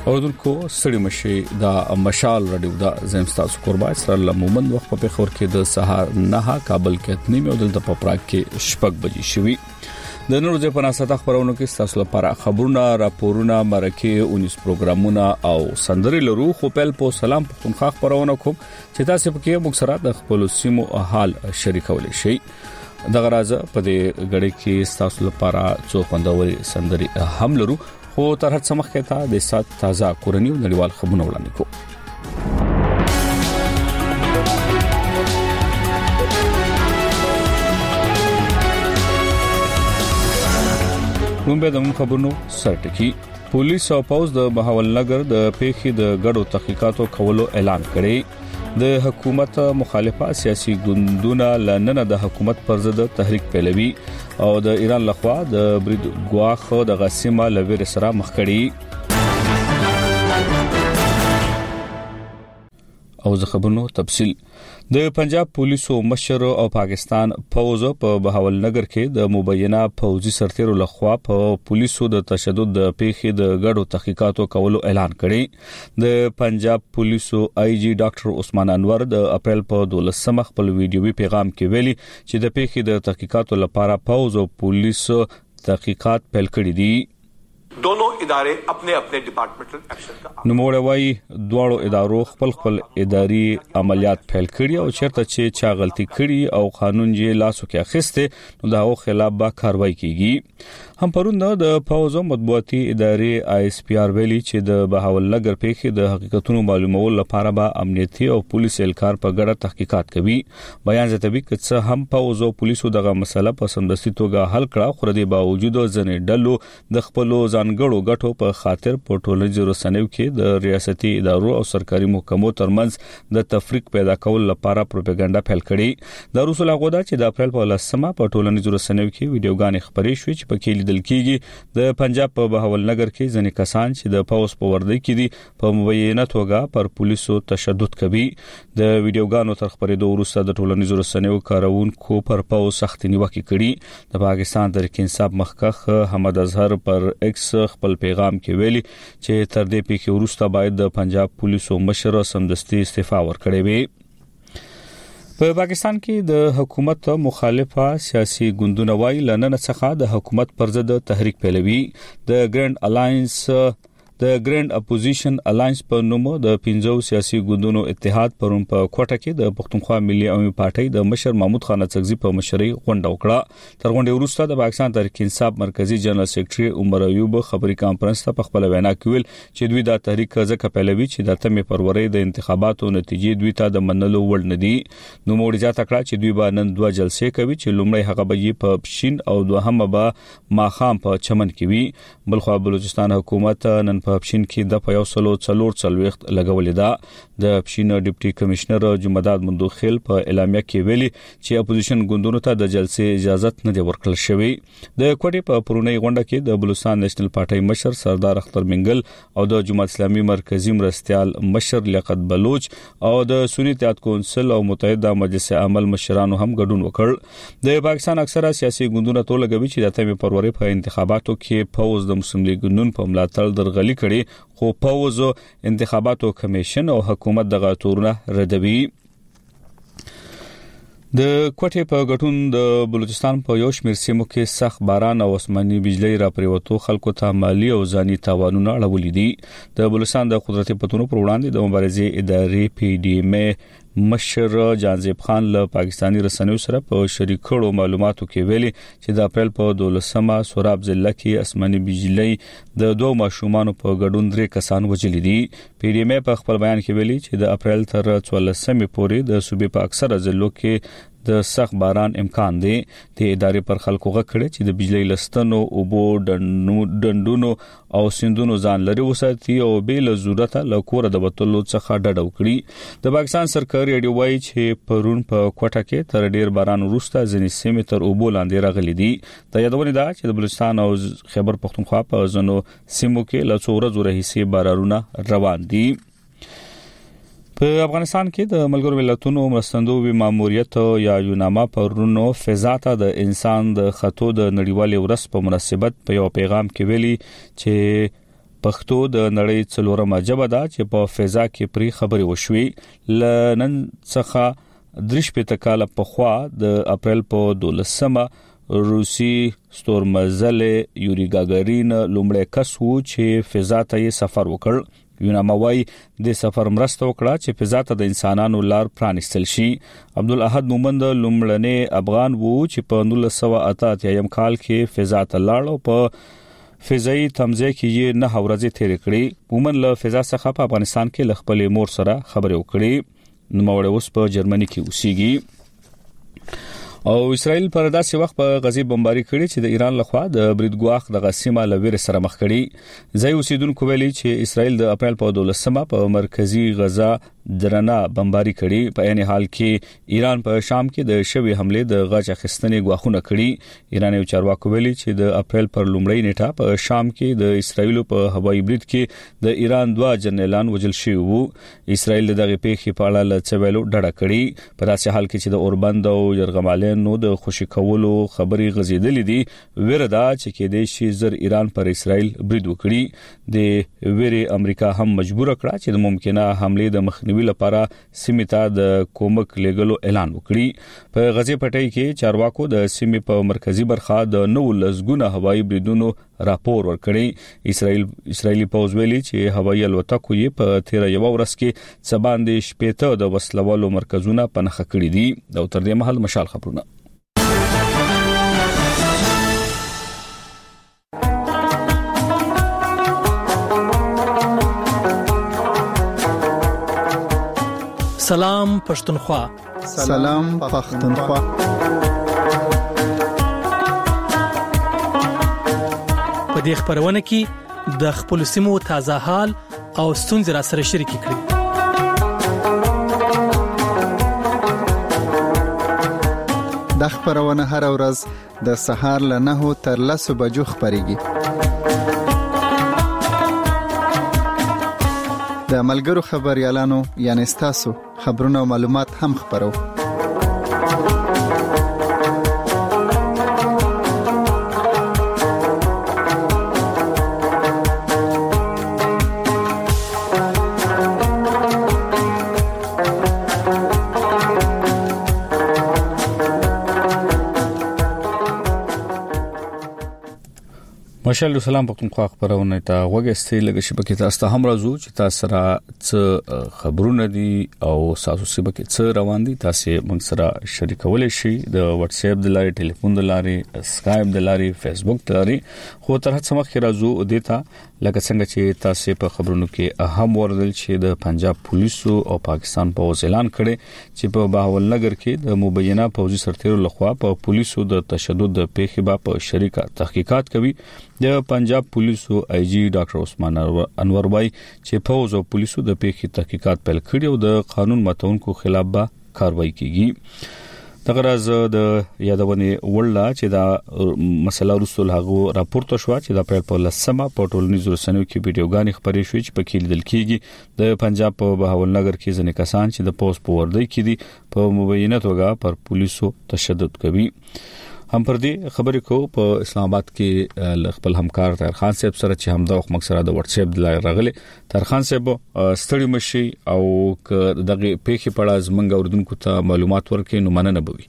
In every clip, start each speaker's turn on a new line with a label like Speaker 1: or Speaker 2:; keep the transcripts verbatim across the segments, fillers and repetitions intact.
Speaker 1: اوردونکو سړی مشي د مشال رادیو د زمستاسو قربا سره مومن وخت په خور کې د سهار نه کابل کې اتنی او د پپراک کې شپږ بجې شوي د نورو ځې په ناسته خبرونو کې تاسو لپاره خبرونه راپورونه مرکه اونیس پروګرامونه او سندري لرو خو په پل سلام پختونخوا خبرونه کوم چې تاسو په کې موږ سره د خپل سیمو حال شریکول شي د غرازه په دې غړي کې تاسو لپاره څو خوندوري سندري هم لرو خو تر هڅه مخکې ته د سات تازه کورنیو نړیوال خبرونه وړاندې کوو کوم به د خبرونو سرټکی پولیس او پوز د بهاولنګر د پیښې د غړو تحقیقاتو کولو اعلان کړی د حکومت مخالفه سیاسي ګوندونه لننه د حکومت پر ضد تحریک پیلوي او د ایران لخوا د برید ګواخ د غسیمه لویر سره مخ کړي او زه خبرونو تفصیل د پنجاب پولیسو مشر او پاکستان فوج په بهاولنګر کې د مبینه فوجي سرتیرو لخوا په پولیسو د تشدد د پیښې د غړو تحقیقاتو کولو اعلان کړي د پنجاب پولیسو آی جی ډاکټر عثمان انور د اپریل په دولسمه خپل ویډیوي پیغام کې ویلي چې د پیښې د تحقیقاتو لپاره فوج او پولیسو تحقیقات پیل کړي دي
Speaker 2: दोनों ادارے اپنے اپنے ډپارټمنټل ایکشن کا
Speaker 1: نوموړی وايي دواړو ادارو خپل خپل اداري عملیات پیل کړي او چیرته چې چا غلطي کړي او قانون یې لاسو کې اخیسته نو داو خلاف به کاروایی کیږي هم پرون د فوزو مطبوعاتي ادارې آی اس پی آر ویلي چې د بهاولنګر پیښې د حقیقتونو معلومولو لپاره به امنیتي او پولیس الکار په ګډه تحقیقات کوي بیان زتبي چې هم فوزو پولیسو دغه مسله په سمدستي توګه حل کړه خو د باوجود ځنې ډلو د خپل ځانګړو غټو په خاطر په ټولنیزو رسنیو کې د ریاستي ادارو او سرکاري محکمو ترمنځ د تفریق پیدا کول لپاره پروپاګاندا پیل کړي د روسو لاغودا چې د اپریل په لسمه په ټولنیزو رسنیو کې ویډیوګانې خبرې شوې چې په کې لیدل کېږي د پنجاب په بهاولنګر کې ځینې کسان چې د پاوس په وردی کې دي په مبینه توګه پر پولیسو تشدد کوي د ویډیوګانو تر خبرېدو وروسته د ټولنیزو رسنیو کارونکو پر پاوس سخت نیوکه کړي د پاکستان تحریک انصاف مخکخ حمد اظهر پر ایکس خپل پیغام کې ویلي چې تر دې پیښې وروسته باید د پنجاب پولیسو مشر سمدستي استعفا ورکړي وي په پاکستان کې د حکومت مخالفه سیاسي ګوندونه وايي لنن څخه د حکومت پر ضد تحریک پیلوي د ګرند الاینس د ګرند اپوزیشن الاینس په نوم د پنځو سیاسي ګوندونو اتحاد پرون په کوټه کې د پښتونخوا ملي عوامي پارټۍ د مشر محمود خان اڅکزي په مشرۍ غونډه وکړه تر غونډې وروسته د پاکستان تحریک انصاف مرکزی جنرال سیکریټري عمر ایوب خبري کانفرنس ته په خپل وینا کې ویل چې دوی د تحریک ځکه پیلوي چې د تمې فروری د انتخاباتو نتیجې دوی ته د منلو وړ نه دي نو موږ ځا تکړه چې دوی به نن دوه جلسې کوي چې لومړی هغه به په پښین او دوهمه به ماخام په چمن کې وي بلخو بلوچستان حکومت نن په پښین کې د یو سلو څلور څلويخت لګولې ده د پښین ډیپټي کمشنر جمعداد مندوخیل په اعلامیه کې ویلي چې اپوزیشن ګوندونو ته د جلسې اجازه نه دی ورکړل شوی د کوټې په پرونی غونډه کې د بلوچستان نېشنل پارټي مشر سردار اختر منګل او د جماعت اسلامي مرکزی مرستيال مشر لیاقت بلوچ او د سنی اتحاد کونسل او متحده مجلس عمل مشرانو هم ګډون وکړ د پاکستان اکثره سیاسي ګوندونو ټول لګوي چې د تمې فروری په انتخاباتو کې فوز د مسلم لیگ ګوند په ملاتړ درغلي کړي خو فوز انتخاباتو کمیشن او حکومت دغه تورونه ردوي د کوټې په غټون د بلوچستان په یو شمېر سیمو کې سخت باران او اسماني بجلی را پریوتو خلکو ته مالی او ځاني تاوانونه اړولې دي د بلوچستان د قدرتي پتونو پر وړاندې د مبارزې ادارې پی ډی ایم مشر جانزیب خان له پاکستانی رسنیو سره په شریکړو معلوماتو کې ویلي چې د اپریل په دولسمه سوراب ضلع کې اسماني بجلی د دوه ماشومان په ګډون درې کسان وژل دي پی ډی ایم په خپل بیان کې ویلي چې د اپریل تر څوارلسمې پورې د صوبې په اکثره ضلعو کې د سخت باران امکان دی د ادارې پر خلکو غکړي چې د بجلی لستنو او بو ډندونو او سندونو ځان لري وساتي او بیل ضرورت له کور د وټلو څخه ډډ وکړي د پاکستان سرکاري اډیو وايي چې پرون په کوټه کې تر ډیر باران وروسته ځینې سیمې تر اوبو لاندې راغلي دي د یادونه ده چې د بلوچستان او خیبر پختونخوا په ځنو سیمو کې له څو ورځې راهیسې بارانونه روان دي په افغانستان کې د ملګرو ملتونو مرستندوی ماموریت یا یوناما پرونو فضا ته د انسان د خطو د نړیوالې ورځ په مناسبت په یو پیغام کې ویلي چې پښتو د نړۍ څلورمه ژبه ده چې په فضا کې پری خبري وشوي. لنن څخه درش په تکاله په خوا د اپریل په دولسمه روسي ستورمزل یوري ګاګارین لومړی کس وو چې فضا ته سفر وکړ. یوناموي د سفر مرسته وکړه چې فضا ته د انسانانو لار پرانستل شي. عبدالاحد مومند لومړنی افغان وو چې په نولس سوه اته اتیا کال کې فضا ته لاړ او په فضایي تمځای کې یې نه ورځې تیر کړې. مومند له فضا څخه په افغانستان کې ل خپل مور سره خبرې وکړې. نو موږ اوس په جرمني کې اوسېږي او اسرائیل پر داسې وخت په غزي بمباري کړي چې د ایران لخوا د بریدګواخ د غسیمه لویر سره مخ کړي. ځای اوسیدونکو ویلي چې اسرائیل د اپریل په دولسمه په مرکزی غزا درنه بمباري کړي. په عین حال کې ایران په شام کې د شوی حمله د غاچ اخیستنې غواخونه کړي. ایراني چارواکو ویلي چې د اپریل پر لومړۍ نیټه په شام کې د اسرائیل په هوایي برید کې د ایران دوه جنرالان وژل شوي وو. اسرائیل دغه پیښې په اړه له څویلو ډډه کړي. په داسې حال کې چې د اوربند او یرغمالینو د خوشی کولو خبري غزیدلې دي وردا چې کې د شي زر ایران پر اسرائیل برید وکړي. د ویری امریکا هم مجبور کړه چې د ممکنه حمله د مخنیوي لپاره سیمه ته د کومک لګلو اعلان وکړي. په غزي پټي کې چارواکو د سیمه په مرکزی برخه د نو لزګونه هوایي بریدونو راپور ورکړي. اسرائیل اسرائیلی پوز ویلي چې هوایي الوتکو یې په تیر یو ورځ کې سباندې شپېته د وسلوالو مرکزونه پنهخ کړي دي. دا تر دې مهال مشال خبرونه.
Speaker 3: سلام پښتونخوا.
Speaker 4: سلام پښتونخوا.
Speaker 3: په دې خبرونه کې د خپل سیمو تازه حال او ستونزې را سره شریک کړئ.
Speaker 4: د خبرونه هر ورځ د سهار له نهو تر لسو بجو خبريږي. د ملګرو خبريالانو یعنی تاسو خبرونه او معلومات هم خبرو.
Speaker 1: ماشاءالله سلام پختونخوا خبرونه ته وګستې لګ شبکې تاسو ته هم راځو چې تاسو را څه خبرونه دي او تاسو شبکې څه روان دي تاسو موږ سره شریکولای شئ د واتس اپ د لارې ټلیفون د لارې اسکایپ د لارې فیسبوک د لارې خو تر هڅه مخکې راځو دیتا لکه څنګه چې تاسو په خبرونو کې اهم وردل چې د پنجاب پولیسو او پاکستان په اعلان کړي چې په بهاولنګر کې د مبینه پوځي سرتیرو لخوا په پولیسو د تشدد د پیښې په شریکه تحقیقات کوي. د پنجاب پولیسو آی جی ډاکټر عثمان انور وای چې پوز او پولیسو د پیښې تحقیقات پیل کړي او د قانون ماتونکو خلاف به کاروایی کیږي. دغه راز د یادونه ولله چې دا مسله رسول هغه راپورته شو چې د اپریل په لسمه په ټولنیزو رسنیو کې ویډیوګانې خبرې شوې چې په کې لیدل کېږي د پنجاب په بهاولنګر کې ځینې کسان چې د پوس په وردی کې دي په مبینه توګه پر پولیسو تشدد کوي. هم پر دې خبرې کو په اسلام آباد کې خپل همکار طاهر خان صاحب سره چې هم د وخت مکسره د واتس اپ د لارې راغلي. طاهر خان صاحب ستړي مشي او دغه پیښې په اړه زمونږ اوردونکو ته معلومات ورکړي نو مننه بوي.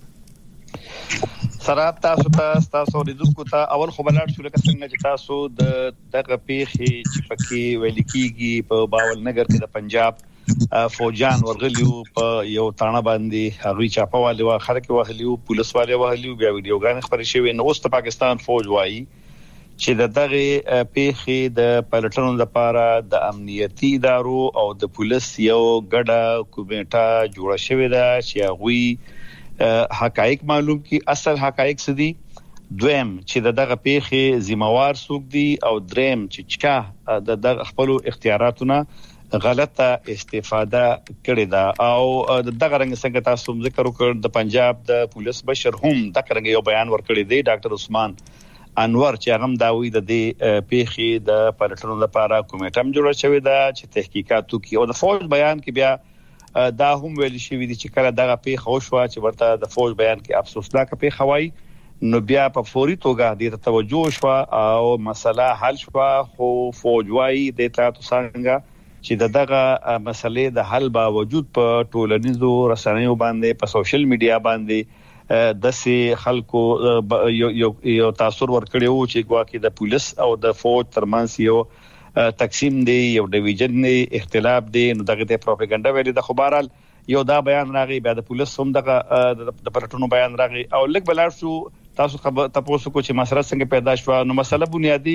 Speaker 5: سره تاسو ته تاسو اوریدونکو ته اول خو بلار شو لکه څنګه چې تاسو د دغه پیښې چې پکې ویل کېږي په باولنګر کې د پنجاب فوجان ورغلیو په یو تانه باندې هغوی چاپواله وا خلک وهلیو پولیس والے وهلیو بیا ویډیوګان خبرې شوې نو اوس د پاکستان فوج وایي چې دغه پیښې د پلټنو لپاره د امنیتي ادارو او د پولیس یو ګډه کمیټه جوړه شوې ده چې هغوی حقایق معلوم کی اصل حقایق سدي دویم چې دغه پیښې ذمہوار څوک دي او دریم چې چا د خپل اختیاراتونه غلطه استفاده کړې ده او دغه رنګ څنګه تاسو ذکر وکړ د پنجاب د پولیس بشر هم دغه رنګ یو بیان ورکړی دی ډاکټر عثمان انور چې هغه داوی د دې پیښې د پلټنو لپاره کمیټه جوړه شوې ده چې تحقیقات وکړي او د فوج بیان کې بیا دا هم ویل شوی دی چې کله دغه پیښه وشوه چې ورته د فوج بیان کې افسوسناک پیښه وای نو بیا په فوري توګه د توجه شو او مسله حل شو خو فوج وايي د تاسو څنګه چې دغه مسلې د حل باوجود په ټولنیزو رسنیو باندې په سوشل میډیا باندې د سي خلکو یو یو تاثیر ورکړیو چې ګواکې د پولیس او د فوج ترمنځ یو تقسیم دی یو ډیویژن دی اختلاف دی نو دغه ته پروپاګاندا ویلي د خبرال یو دا بیان راغی بیا د پولیس هم دغه د پرټونو بیان راغی او لږ بلار شو تاسو خبر تاسو کو چې مسله څنګه پیدا شو نو مسله بنیادی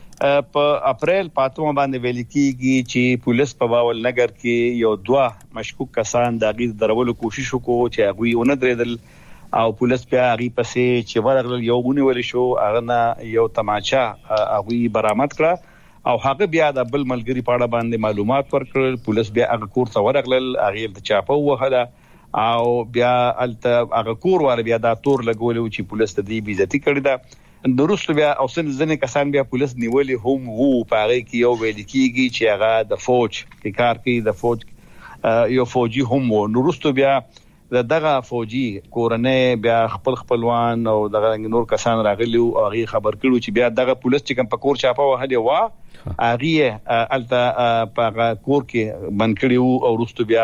Speaker 5: په اپریل پاتوم باندې ویل کیږي چې پولیس په باول نګر کې یو دوا مشکوک کسان د غیر درولو کوشش وکړو چې هغه یې ونه درېدل او پولیس بیا هغه پسې چې ورغل یو غونی ول شو هغه نه یو تماچا هغه برآمد کړه او هغه بیا د بل ملګری پاړه باندې معلومات ورکړل پولیس بیا هغه کور ته ورغل هغه د چاپو وهله او بیا الته هغه کور ور بیا دا تور لګول چې پولیس ته دی بیزتی کړی دا درست بیا او سن ځنې کسان بیا پولیس نیولې هم وو پاره کې یو ویل کیږي چې هغه د فوج کې کار کوي د فوج یو فوجي هم وو نورستو بیا دغه فوجي کورنۍ بیا خپل خپلوان او دغه نور کسان راغلي او هغه خبر کړو چې بیا دغه پولیس چې کوم په کور چاپه وهلې وا هغه الته په کور کې بند کړیو او ورستو بیا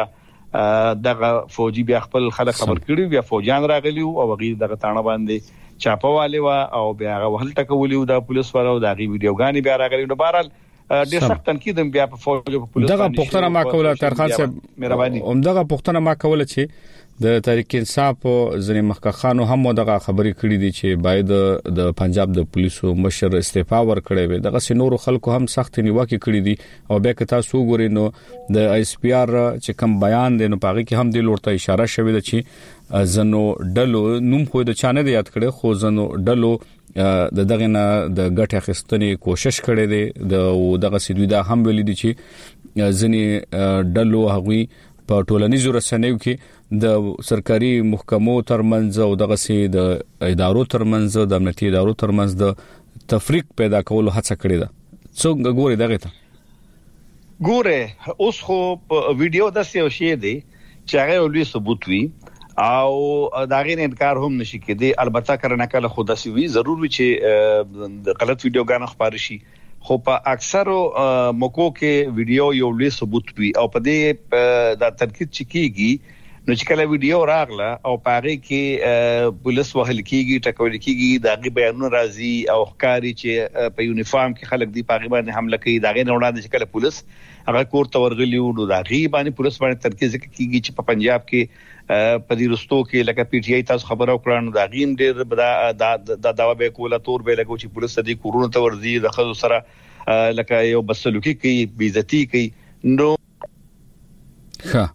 Speaker 5: دغه فوجي بیا خپل خلک خبر کړیو بیا فوجان راغلي او هغه دغه تانه باندې چاپه والي وا او بیا هغه ولټه کولیو د پولیس ورو دغه ویډیوګانی بیا راغلي نو بهرحال ډېر سخت تنقید بیا په فوج او پولیس
Speaker 1: دغه پښتنه ما کوله ترخان صاحب همدغه پښتنه ما کوله چې د تحریک انصاف ځنې مخکخانو هم دغه خبرې کړې دي چې باید د پنجاب د پولیسو مشر استعفا ورکړي وي دغه سينورو خلکو هم سخت نیوکه کړې دي او بیا که تاسو وګورئ نو د ایس پی آر چې کوم بیان دی نو پاغي کې هم د لورته اشاره شوې ده چې زنو ډلو نوم خو د چانه دی یاد کړي خو زنو ډلو د دغه نه د ګټه اخیستنې کوشش کړي دي د دغه سیدوی دا هم ویلي دي چې ځنې ډلو هغوی په ټولنیزو رسنیو کې د سرکاري محکمو ترمنځ او دغه سي د ادارو ترمنځ د امنیتي ادارو ترمنځ د تفریق پیدا کولو هڅه کړې ده څنګه ګوري دغه ته
Speaker 5: ګوره اوس خو ویډیو د سیو شی دی چې هغه لوی ثبوت وي او داغه نه انکار هم نشي کېدی البته کرنه کله خود سوي ضروري چې د غلط ویډیوګان خبر شي خو په اکثرو موکو کې ویډیو یو لوی ثبوت وي او په دې د تنقید چکیږي نو چې کله ویډیو راغله او پاره کې پولیس وهل کیږي ټکول کیږي دغه بیانونه راځي او ښکاری چې په یونیفارم کې خلک دی پاره باندې حمله کوي دغه نه وړاندې چې کله پولیس هغه کور ته ورغلی نو دغه باندې پولیس باندې ترکیز کیږي چې په پنجاب کې په دې رستو کې لکه پی ټی آی تاسو خبرو کړو نو دغه ډېر د داوا به کوله تور به لګو چې پولیس دې کورونه ته ورځي د خزو سره لکه یو بسلوکی کوي بیزتی کوي نو
Speaker 1: ښه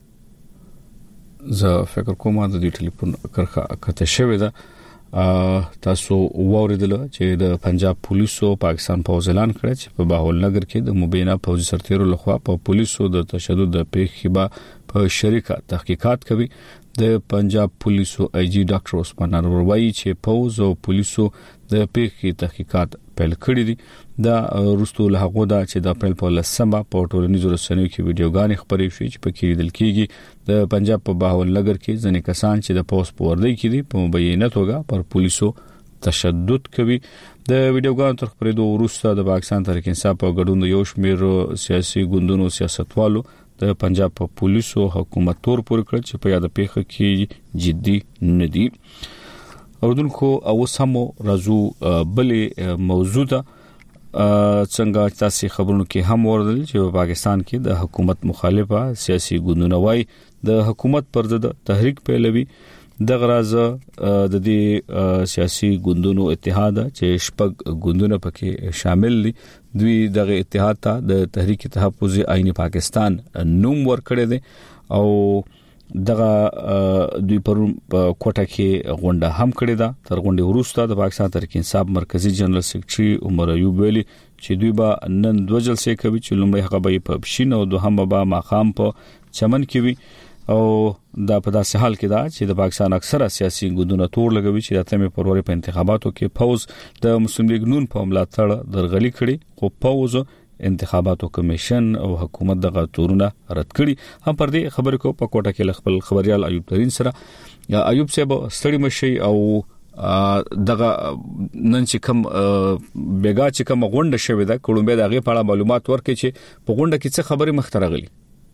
Speaker 1: زه فکر کوم د دې ټلیفون کرخه کته شوې ده تاسو ووریدل چې د پنجاب پولیسو پاکستان پوز اعلان کړ چې په باهول نګر کې د مبینه پوځي سرتیرو لخوا په پولیسو د تشدد د پیښې په شریکه تحقیقات کوي د پنجاب پولیسو آی جی ډاکټر عثمان انور وایي چې پوز او پولیسو د پیښې تحقیقات پیل کړي دي دا رستو له هغه دا چې د اپریل په لسمه په ټولنیزو رسنیو کې ویډیوګانې خبرې شوې چې پکې لیدل کېږي د پنجاب په باهول نګر کې ځینې کسان چې د پوس په وردی کې دي په مبینه توګه پر پولیسو تشدد کوي د ویډیوګانو تر خبرېدو وروسته د پاکستان تحریک انصاف په ګډون یو شمېر سیاسي ګوندونو سیاستوالو د پنجاب په پولیسو حکومت تور پورې کړ چې په یاد پیښه کې جدي ندي اوردونکو او سمو رازو بلې موضوع ده څنګه تاسو خبرونو کې هم وردل چې په پاکستان کې د حکومت مخالفه سیاسي ګوندونه وای د حکومت پر ضد تحریک پیلوي د غراز د دې سیاسي ګوندونو اتحاد چې شپږ ګوندونه پکې شامل دي دوی دغه اتحاد ته د تحریک تحفظ آئین پاکستان نوم ورکړی دی او دغه دوی پر کوټه کې غونډه هم کړې ده تر غونډې وروسته د پاکستان تحریک انصاف مرکزی جنرال سیکریټري عمر ایوب ویلي چې دوی به نن دوه جلسې کوي چې لومړی هغه به په بشین او دوهم به ماقام په چمن کې وي او دا په داسې حال کې ده چې د پاکستان اکثره سیاسي ګوندونه تور لګوي چې د اتمه فروری په انتخاباتو کې فوز د مسلم لیگ نون په ملاتړ درغلي کړي خو فوز انتخاباتو کمیشن او حکومت دغه تورونه رد کړي هم پر دې خبرې کو په کوټه کې خپل خبريال ایوب ترين سره یا ایوب صاحب ستړي مشي او دغه نن چې کوم بیګا چې کوم غونډه شوې ده کوړمبه دغه په اړه معلومات ورکړي چې په غونډه کې څه خبرې مخته راغلي.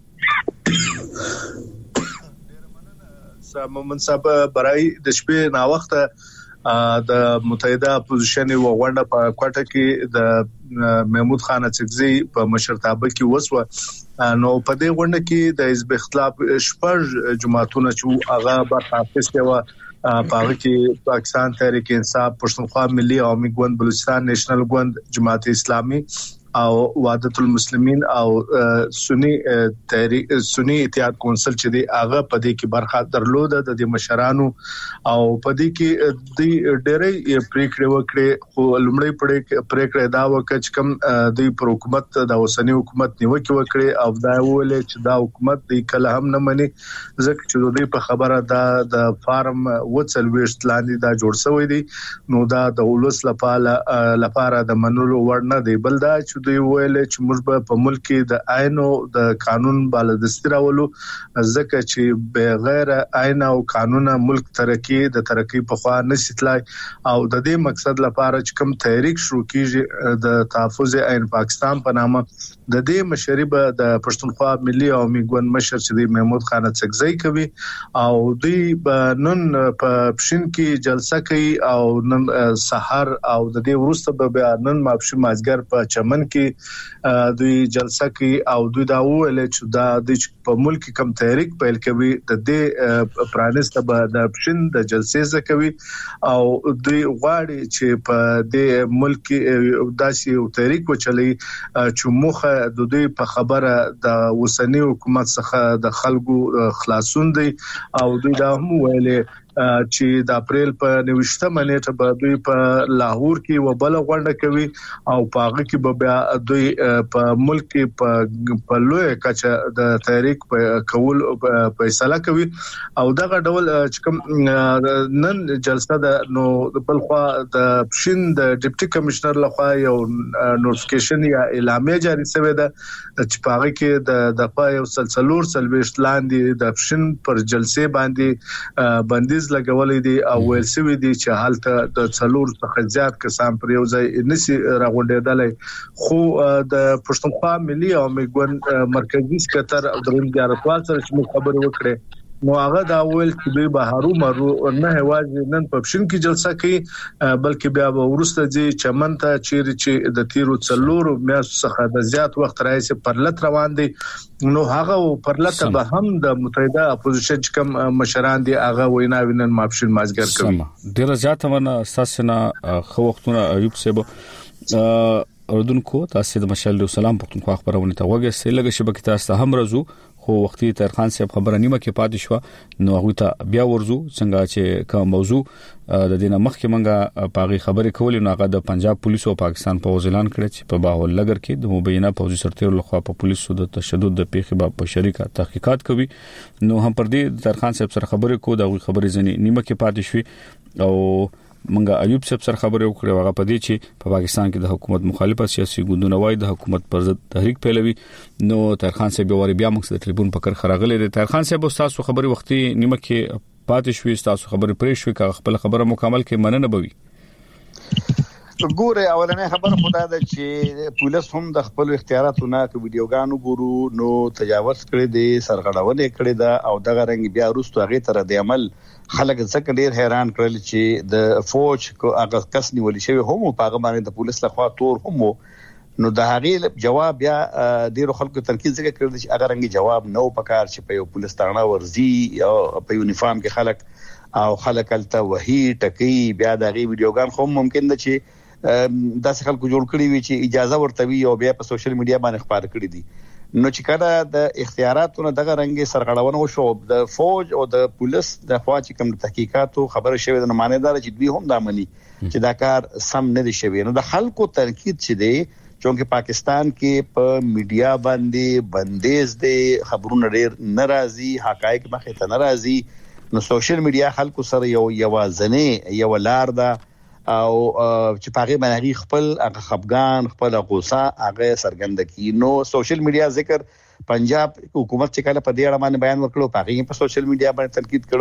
Speaker 6: مومن صاحب برای د شپې نا وخت د متحده اپوزیشن و غونډه په کوټه کې د محمود خان اڅکزي په مشرتابه کې وسوه. نو په دې غونډه کې د حزب اختلاف شپږ جماعتونه چې هغه برخه اخیستې و پاره کې پاکستان تحریک انصاف، پښتونخوا ملي عوامي ګوند، بلوچستان نیشنل ګوند، جماعت اسلامي او وحدت المسلمین او سنی تحریک سنی اتحاد کونسل چې دی هغه په دې کې برخه درلوده د مشرانو او په دې کې د ډېرې پریکړې وکړې. خو لومړی پریکړه دا وکړه چې کوم د حکومت د اوسنی حکومت نیوکه وکړي او دا ویل چې دا حکومت د کله هم نه مني ځکه چې دوی په خبره دا د فارم وڅلويشت لاندې دا جوړ شوی دی. نو دا د ولس لپاره لپاره د منلو وړ نه دی، بل دا چې دوی ویل چې موږ په ملک کې د آئین او د قانون بالادستي راولو ځکه چې بغیر آئین او قانون ملک ترقی د ترقی په خوا نشیتلای او د دې مقصد لپاره چې کوم تحریک شروع کیږي د تحفظ آئین پاکستان په نامه د دې مشربه د پښتونخوا ملي عوامي ګوند مشر چې د محمود خان اڅکزي کوي او دوی نن په پښین کې جلسه کوي او نن سحر او د دې وروسته به نن ماپښین مازګر په چمن کې دوی جلسه کوي او دوی دا ویل چې دا د په ملک کم تحریک پیل کوي د دې پرانسته به د پښین د جلسې زکوي او دوی غواړي چې په دې ملک داسې تحریک وچلي چې مخه د دوی په خبره د وسنی حکومت څخه د خلکو خلاصون دي او دوی دا هم ویلي چې د اپریل په نوښتمه نیټه به دوی په لاهور کې وبل غونډه کوي او په هغه کې به دوی په ملک کې په لوی کچه د تحریک په کول فیصله کوي او دغه ډول چې کوم نن جلسه د نو بل خو د پښین د ډیپټي کمشنر لخوا یو نوټیفیکیشن یا اعلامیه جاری شوې ده چې په هغه کې د دغه یو سلسلور سلويشت لاندې د پښین پر جلسې باندې بندیز لګولې دي او ویل سوي دي چې حالت د څلور څخه زیات کسان پر یو ځای نسی راغونډېدل. خو د پښتونخوا ملي عوامي ګوند مرکزی سکتر عبدالرحمن سره چې خبرې وکړې نو هغه دا ویل چې دوی به هارو مرو نه هواځي نن په پښین کې جلسه کوي بلکې بیا به ورسته دي چمن ته چیرې چې د تیرو څلور میاشتو څخه د زیات وخت راځي پرلط روان دي. نو هغه پرلط به هم د متحده اپوزیشن کوم مشران دي هغه وینا وینن ماپښین مازګر کوي.
Speaker 1: ډیر زیات ونه اساسنه خو وختونه ایوب صاحب اردوونکو تاسو د مشال سلام پښتونخوا خبرونه ته وګورئ لږه شبکې تاسو هم رزو خو وختي تر خان صاحب خبره نیمه کې پاتې شو نو هغه ته بیا ورزو څنګه چې کوم موضوع د دینه مخکې منګه پاغي خبرې کولې نو هغه د پنجاب پولیسو او پاکستان په اعلان کړی چې په باول لګر کې د مبینه پولیسو سرتیر لخوا په پولیسو د تشدد د پیښې په شریکه تحقیقات کوي. نو هم پر دې تر خان صاحب سره خبرې کو دا خبرې ځنی نیمه کې پاتې شوې او منګه ایوب صاحب سره خبرې وکړې هغه په دې چې په پاکستان کې د حکومت مخالفه سیاسي ګوندونه وای د حکومت پر ضد تحریک پیلوي. نو تر خان صاحب وری بیا موږ د ټلیفون په کر خراغلې تر خان صاحب تاسو خبرې وختي نیمه کې پاتې شوې تاسو خبرې پرې شوې کا خپل خبره مکمل کې مننه بوي.
Speaker 5: ګوره اولنې خبره خدای ده چې پولیس هم د خپل اختیاراتونه په ویډیوګانو ګورو نو تجاوز کړي دي سرغړونه کړي ده او دغه رنګ بیا وروسته هغه تر د عمل خلک ځکه ډیر حیران کړل چې د فوج کو هغه کس نیول شوی هم په هغه باندې د پولیس لخوا تور هم نو د هغه جواب بیا ډیرو خلکو تنقید ځکه کړل چې هغه رنګي جواب نو پکار چې په یو پولیس تاړه ورزي او په یونیفارم کې خلک او خلک الته وਹੀ ټکی بیا د هغه ویډیوګان خو ممکن ده چې داسې خلکو جوړ کړی وي چې اجازه ورته وي او بیا په سوشل میډیا باندې خبر کړی دي. نو چې کله د اختیاراتونو دغه رنګي سرغړونه وشو د فوج او د پولیس د خوا چې کوم تحقیقاتو خبره شوی د معنیدار چې دوی هم دا مني چې دا کار سم نه دي شوی. نو د خلکو تنقید چې دی چونکه پاکستان کې په میډیا باندې بندیز دی خبرونه ډېر ناراضي حقایق مخې ته ناراضي نو سوشل میډیا خلکو سره یو یوازنه یو لار ده او چې پاغي باندې خپل هغه خفغان خپل غوسه هغه سرګند کی. نو سوشل میډیا ذکر پنجاب حکومت چې کله په دې اړه باندې بیان وکړو پاغي په سوشل میډیا باندې تنقید کړو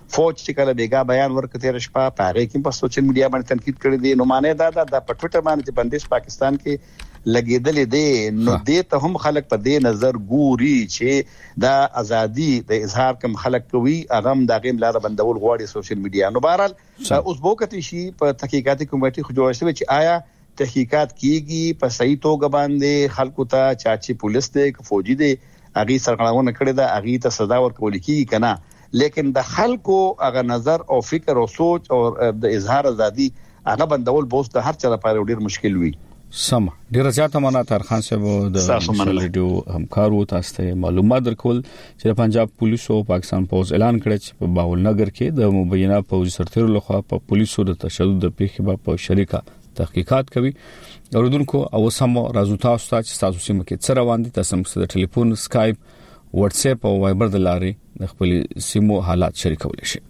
Speaker 5: فوج چې کله بیګا بیان ورکړ رشپا پاره کې په سوشل میډیا باندې تنقید کړی دی، نو معنی دا دا د پټوټر باندې بندش پاکستان کې لګیدلې دی، نو دې ته هم خلک په دې نظر ګوري چې دا ازادي د اظهار کوم خلک کوي هغه هم د غیم لاره بندول غواړي سوشل میډیا. نو بهرحال اوس بوکتی شي په تحقیقاتي کمیټه خو جوړ شوی چې آیا تحقیقات کیږي په صحیح توګه باندې خلکو ته چاچی پولیس دی که فوجي دی هغه سرغړونه کړې ده هغه ته سزا ورکول کیږي کنه، لیکن د خلکو هغه نظر او فکر او سوچ او د اظهار ازادي هغه بندول بوس د هر چا لپاره ډیر مشکل وي.
Speaker 1: سم ډیر زیاته معنا تر خان صاحب د ریډیو همکارو تاسو ته معلومات درکول چې پنجاب پولیسو او پاکستان پوز اعلان کړی چې په باول نګر کې د مبینه پوز سرتیرو لخوا په پولیسو د تشدد د پیښې په شریکه تحقیقات کوي. اوردونکو او سم راځو تاسو ته چې تاسو سیمه کې څه روان دي، تاسو موږ د ټلیفون، سکایپ، واتس اپ او وایبر د لارې د خپل سیمو حالات شریکول شي.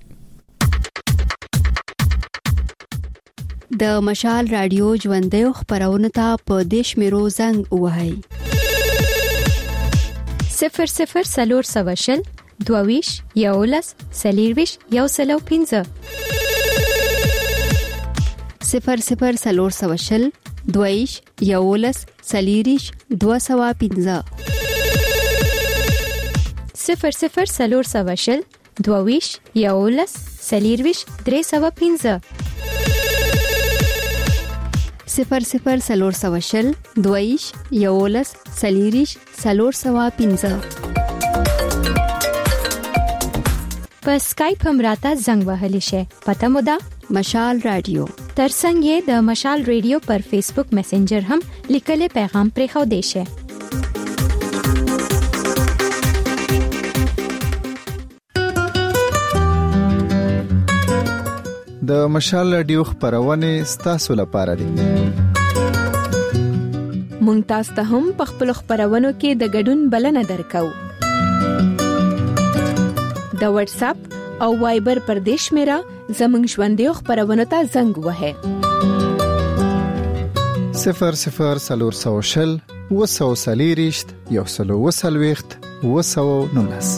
Speaker 7: د مشال رادیو ژوندې خبرونه ته په دیش میرو زنګ وهاي
Speaker 8: صفر صفر سلور سواشل دوویش یولس سلیرویش یو سلو پینزه
Speaker 7: صفر صفر سلور سواشل دوویش یولس سلیریش دو سوا پینزه
Speaker 8: صفر صفر سلور سواشل دوویش یولس سلیرویش درې سوا پینزه
Speaker 7: صفر صفر سلور سواشل دویش یولس سلیریش سلور سوا پینزه.
Speaker 8: په سکایپ هم راته زنګ وهلی شي، پته مو ده
Speaker 7: مشال رادیو.
Speaker 8: ترڅنګ یې د مشال رادیو پر فیسبوک میسنجر هم لیکلي پیغام پرې خو دی شي.
Speaker 4: د مشال رادیو خبرونه ستاسو لپاره دي.
Speaker 8: مونږ تاسو ته هم په خپل خبرونو کې د ګډون بلنه درکو. د واتس اپ او وایبر پر دیش میرا زمنګ ژوندې خبرونه ته زنګ وهه
Speaker 4: صفر صفر سلور سوشل وسو سلیریشت یو سلو وسلويخت وسو نونس.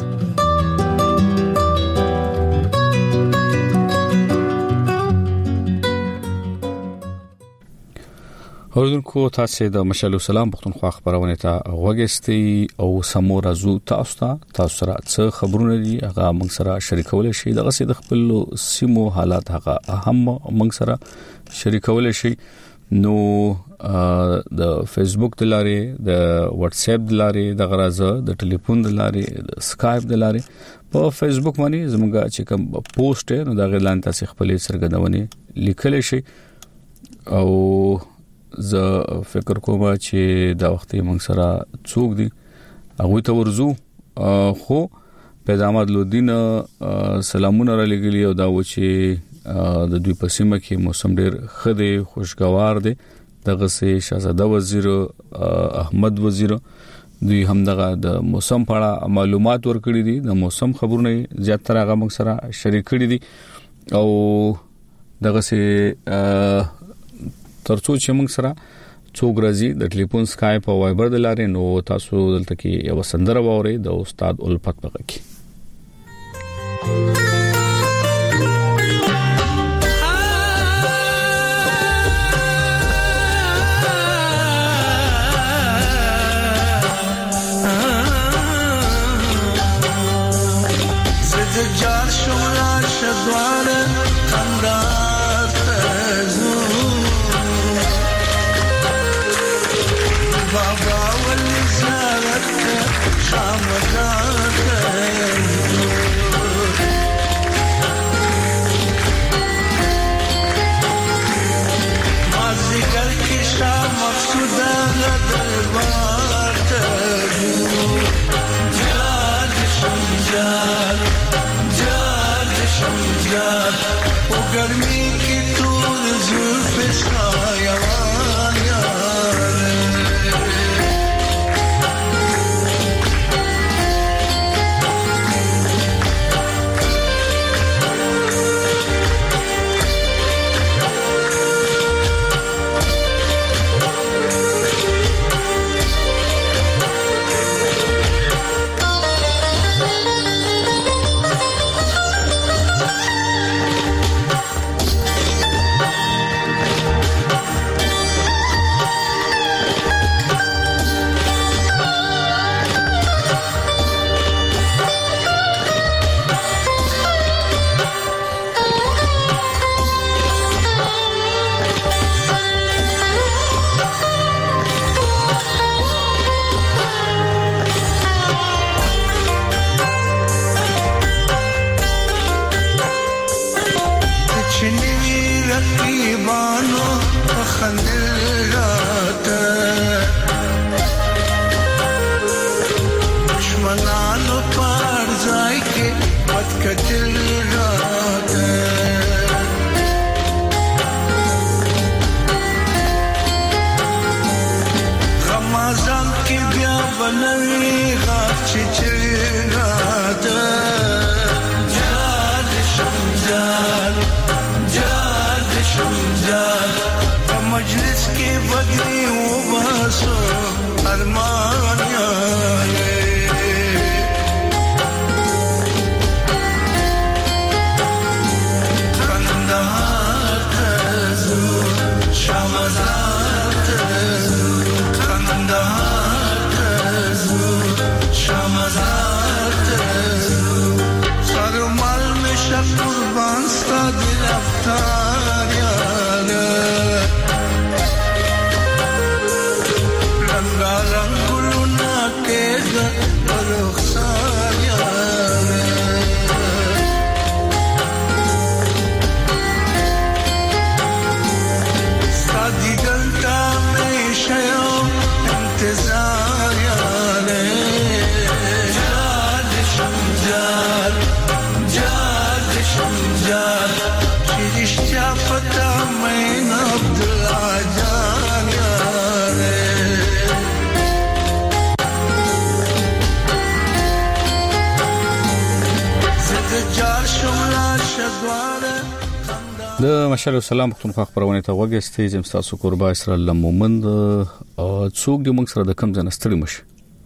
Speaker 1: اوردونکو تاسو د مشال سلام پښتونخوا خبرونه ته وګستئ او سمو راځو تاسو ته تاسو سره څه خبرونه دي هغه موږ سره شریکول شي، دغه سي د خپل سیمو حالات هغه هم موږ سره شریکول شي. نو د فیسبوک د لارې، د واتس اپ د لارې، د غرازه د ټلیفون د لارې، د سکایپ د لارې. په فیسبوک باندې زموږ چې کوم پوسټ نو دا غلان تاسو خپل سرګندونه لیکل شي او زه فکر کوم چې دا وخت موږ سره څوک دي هغه ته ورزو. خو پیغامات لودین سلامونه را لګلی او دا و چې د دوی په سیمه کې موسم ډیر خدي خوشگوار دی. دغه سي شاهزاده وزیر احمد وزیر دوی هم دغه د موسم په اړه معلومات ورکړي دي، د موسم خبرونه زیات تر هغه موږ سره شریک کړي دي او دغه سي ترڅو چې موږ سره څوک راځي د ټلیفون، سکایپ او وایبر د لارې، نو تاسو دلته کې یو سندره واورئ د استاد الفت بغه کې.
Speaker 9: غریبانو خندل راته دشمنانو پر ځای کې پټ کتل راته غمازان کې بیا بنوي غاښ چې راته جال شمجال جال شمجال په مجلس کې بدري و باسو ارمان یاله کندهار تزو شامزار تزو کندهار تزو شامزار تزو سرمال مشا قربان ستا دل افطار یاله رنگا رنگلونا کېږه رخسار یاله ستا دیدن تا همیشه یو انتظار یاله جال شمجال جال شمجال چې رښتیا پتا مین عبدالله جان یاله زه جال شملا شدواله
Speaker 1: د مشال السلام پښتونخوا خبرونه ته وګستې زم تاسو قربا اسرائیل مومند څوک د موږ سره د کم ځنه ستړي مشه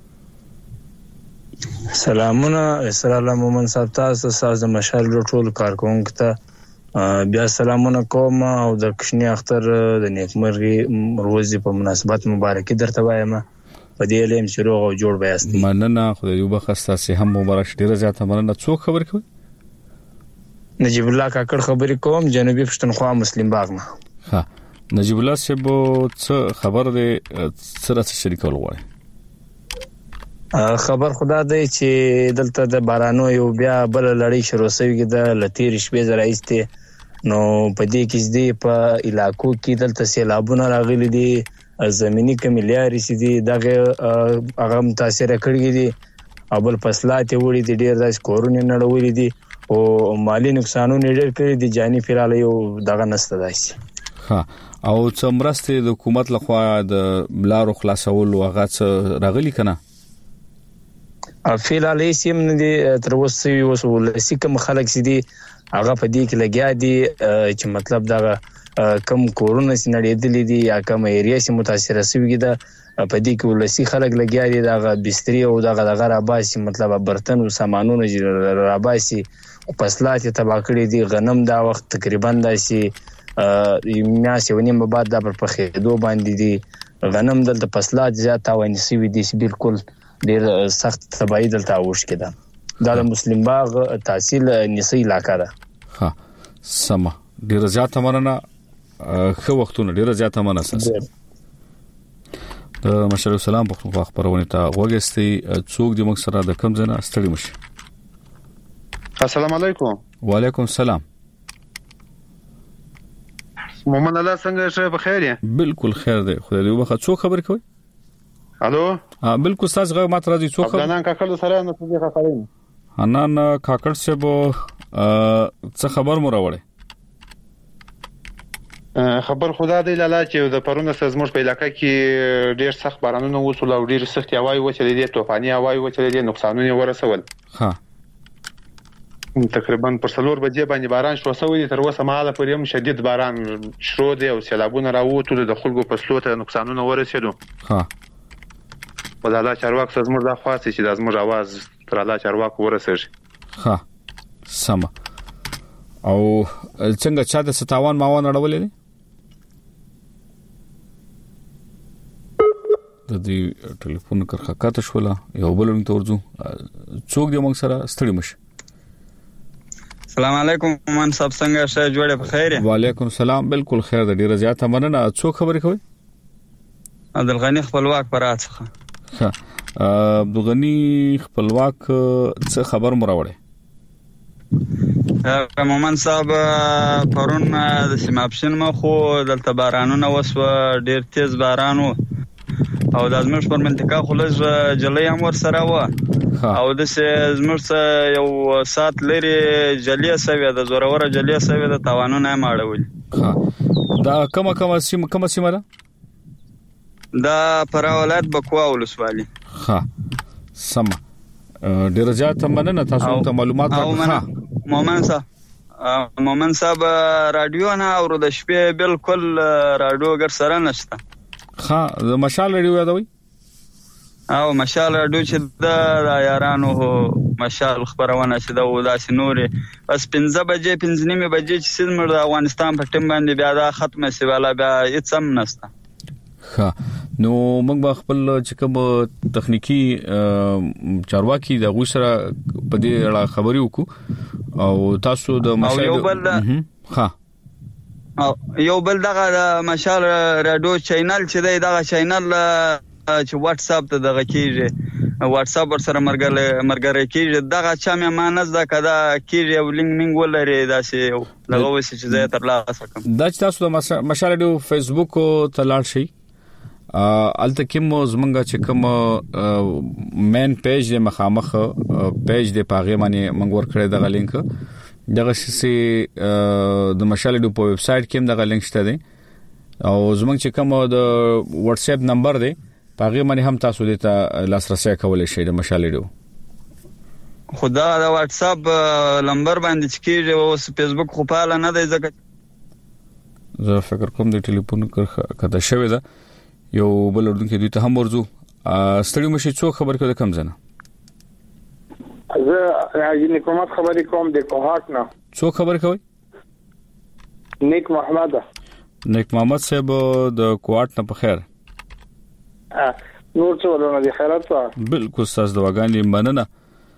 Speaker 10: سلامونه اسرائیل مومند صاحب تاسو ساز د مشال ټول کارکونکو ته بیا سلامونه کوم او د کشنی اختر د نیکمرغي روزي په مناسبت مبارکي درته وایم په دې لیم چې روغ او جوړ بیاستي
Speaker 1: مننه خدای یو بخسته سي هم مبارک ډیره زیاته مننه څوک خبر کوي
Speaker 10: نجیب الله کاکړ خبرې کوم جنوبي پښتونخوا مسلم باغ نه
Speaker 1: ها نجیب الله سبو څه خبر دی سره شریکول غواړي
Speaker 10: خبر خدا دی چې دلته د بارانو یو بیا بل لړۍ شروع شوې ده لتیر شپې زرايسته نو په دې کې دې په علاقو کې دلته سیلابونه راغلي دي زميني کمیلیاري سي دي دغه هغه متاثر کړي دي او بل فصلات وړي دي ډېر داس کورونه نړولې دي او مالی نقصانونه ډېر کړي دي جاني فراله یو دغه نسته داسي
Speaker 1: ها او څمرسته د حکومت لخوا د بلارو خلاصول واغات راغلي کنه
Speaker 10: فعلا لیسیم ندي تر اوسه وسول سکه مخالک سي دي هغه په دې کې لګیا دي چې مطلب دا کم کورونه سينړېدلې دي یا کم ایریا سي متاثر شوی ده په دې کې ولسی خلک لګیا دي دا بستري او دا غره راباسي مطلب برتن او سامانونه راباسي او فصلات تبا کړی دي غنم دا وخت تقریبا داسي میاسي ونیم بعد دا پر پخېدو باندې دي غنم دلته فصلات زیات او نسوي دي بالکل ډېر سخت تبعید دلته اوښ کېده دا د مسلم باغ تحصیل نسي علاقہ ده
Speaker 1: ها سم ډېر زیات مننه خو وختونه ډېر زیات مننه اساس د مشال السلام پښتونخوا خبرونه ته وګستې څوک د موږ سره د کم ځنه ستړي مشه
Speaker 11: السلام علیکم
Speaker 1: وعلیکم السلام
Speaker 11: محمد الله څنګه شه په خیر یې
Speaker 1: بالکل خیر دی خدای دې وبخښه څوک خبر کوي
Speaker 11: الو
Speaker 1: ها بالکل تاسو غو ماته راځي څوک
Speaker 11: حنان کاکړ سره نو څه خبرې
Speaker 1: حنان کاکړ څه بو څه خبر مو راوړې
Speaker 11: خبر خدا دې لاله چې د پرونه سزموږ په علاقې کې ډېر سخت بارانونه وصول او ډېر سخت هواي وچلې دي طوفاني هواي وچلې دي نقصانونه ورسول
Speaker 1: ها
Speaker 11: تقریبا پر څلور بجې باندې باران شو سوي تر اوسه ماله پر یم شدید باران شروع دی او سیلابونه راووتل د خلکو په سلو ته نقصانونه ورسېدو
Speaker 1: ها
Speaker 11: ولله چارواک زموږ د خاصه چې د زموږ आवाज تر الله چارواک ورسېږي
Speaker 1: ها سم او څنګه چا د ستاوان ماوان اړولې د دې ټلیفون کرخه کاته شوله یو بلون تورځو څوک دې موږ سره ستړي مشه
Speaker 12: السلام علیکم مان صاحب څنګه شه جوړه په خیر
Speaker 1: وعلیکم السلام بالکل خیر د ډیره زیاته مننه څوک خبرې کوي
Speaker 12: عبد الغنی خپلواک پرات څخه
Speaker 1: ها عبد الغنی خپلواک څه خبر مراوړې
Speaker 12: مومن صاحب پرون د سیماپشن مخو دلته بارانونه وسو ډیر تیز باران وو او د ازمرش پر منطقه خلص جلې هم ور سره و او د ازمرش یو سات لري جلې سوي د زورور جلې سوي د توانونه ماړول
Speaker 1: دا کومه کومه سیمه کومه سیمه ده
Speaker 12: دا پر ولایت بکوا ولسوالي
Speaker 1: ها سم ډیر زیات مننه تاسو ته معلومات راکړه
Speaker 12: مومن صاحب مومن صاحب رادیو نه او د شپې بالکل رادیو ګر سره نشته
Speaker 1: ها د مشال رادیو یادوي
Speaker 12: او مشال رادیو چې د یارانو مشال خبرونه چې د وداسې نورې بس پنځه بجې پنځه نیمه بجې چې سیمه د افغانستان په ټیم باندې بیا دا ختمه سی والا بیا هیڅ هم نشته
Speaker 1: ها نو موږ به خپل چې کوم تخنیکی چارواکي د غوښ سره په دې اړه خبري وکړو او تاسو د
Speaker 12: مشال
Speaker 1: ها
Speaker 12: او یو بل دغه مشال رادیو چینل چې دی دغه چینل چې واتس اپ ته دغه کیږي واتس اپ سره مرګره مرګره کیږي دغه چا مې مانز دا کدا کیږي او لینک منګ ولري دا چې دغه وسه چې زه تر لاسه کوم
Speaker 1: دا چې تاسو د مشال رادیو فیسبوک ته لاړ شئ الته کوم زمونږه چې کوم مین پیج د مخامخ پیج د پاغه باندې موږ ورکړی دغه لینک دغه سي د مشال رادیو په ویب سټ کې دغه لینک شته دی او زمونږ چې کوم د واتس اپ نمبر دی پاغه باندې هم تاسو د ته لاسرسي کولای شئ د مشال رادیو
Speaker 12: خدا د واتس اپ نمبر باندې چې کېږي او فیسبوک خو پاله نه دی ځکه
Speaker 1: زه فکر کوم د ټلیفون کړه شوی دا یو بل ورته دوی ته هم ورزو ستړي مشي څو خبر کړه کم زنه
Speaker 13: زه راځي کومه خبرې کوم د کوهات نه
Speaker 1: څو خبر کوي
Speaker 13: نیک محمد
Speaker 1: نیک محمد صاحب د کوهات نه په خیر
Speaker 13: نور څه ولونه دي خیرات ته
Speaker 1: بالکل تاسو د وګاندې مننه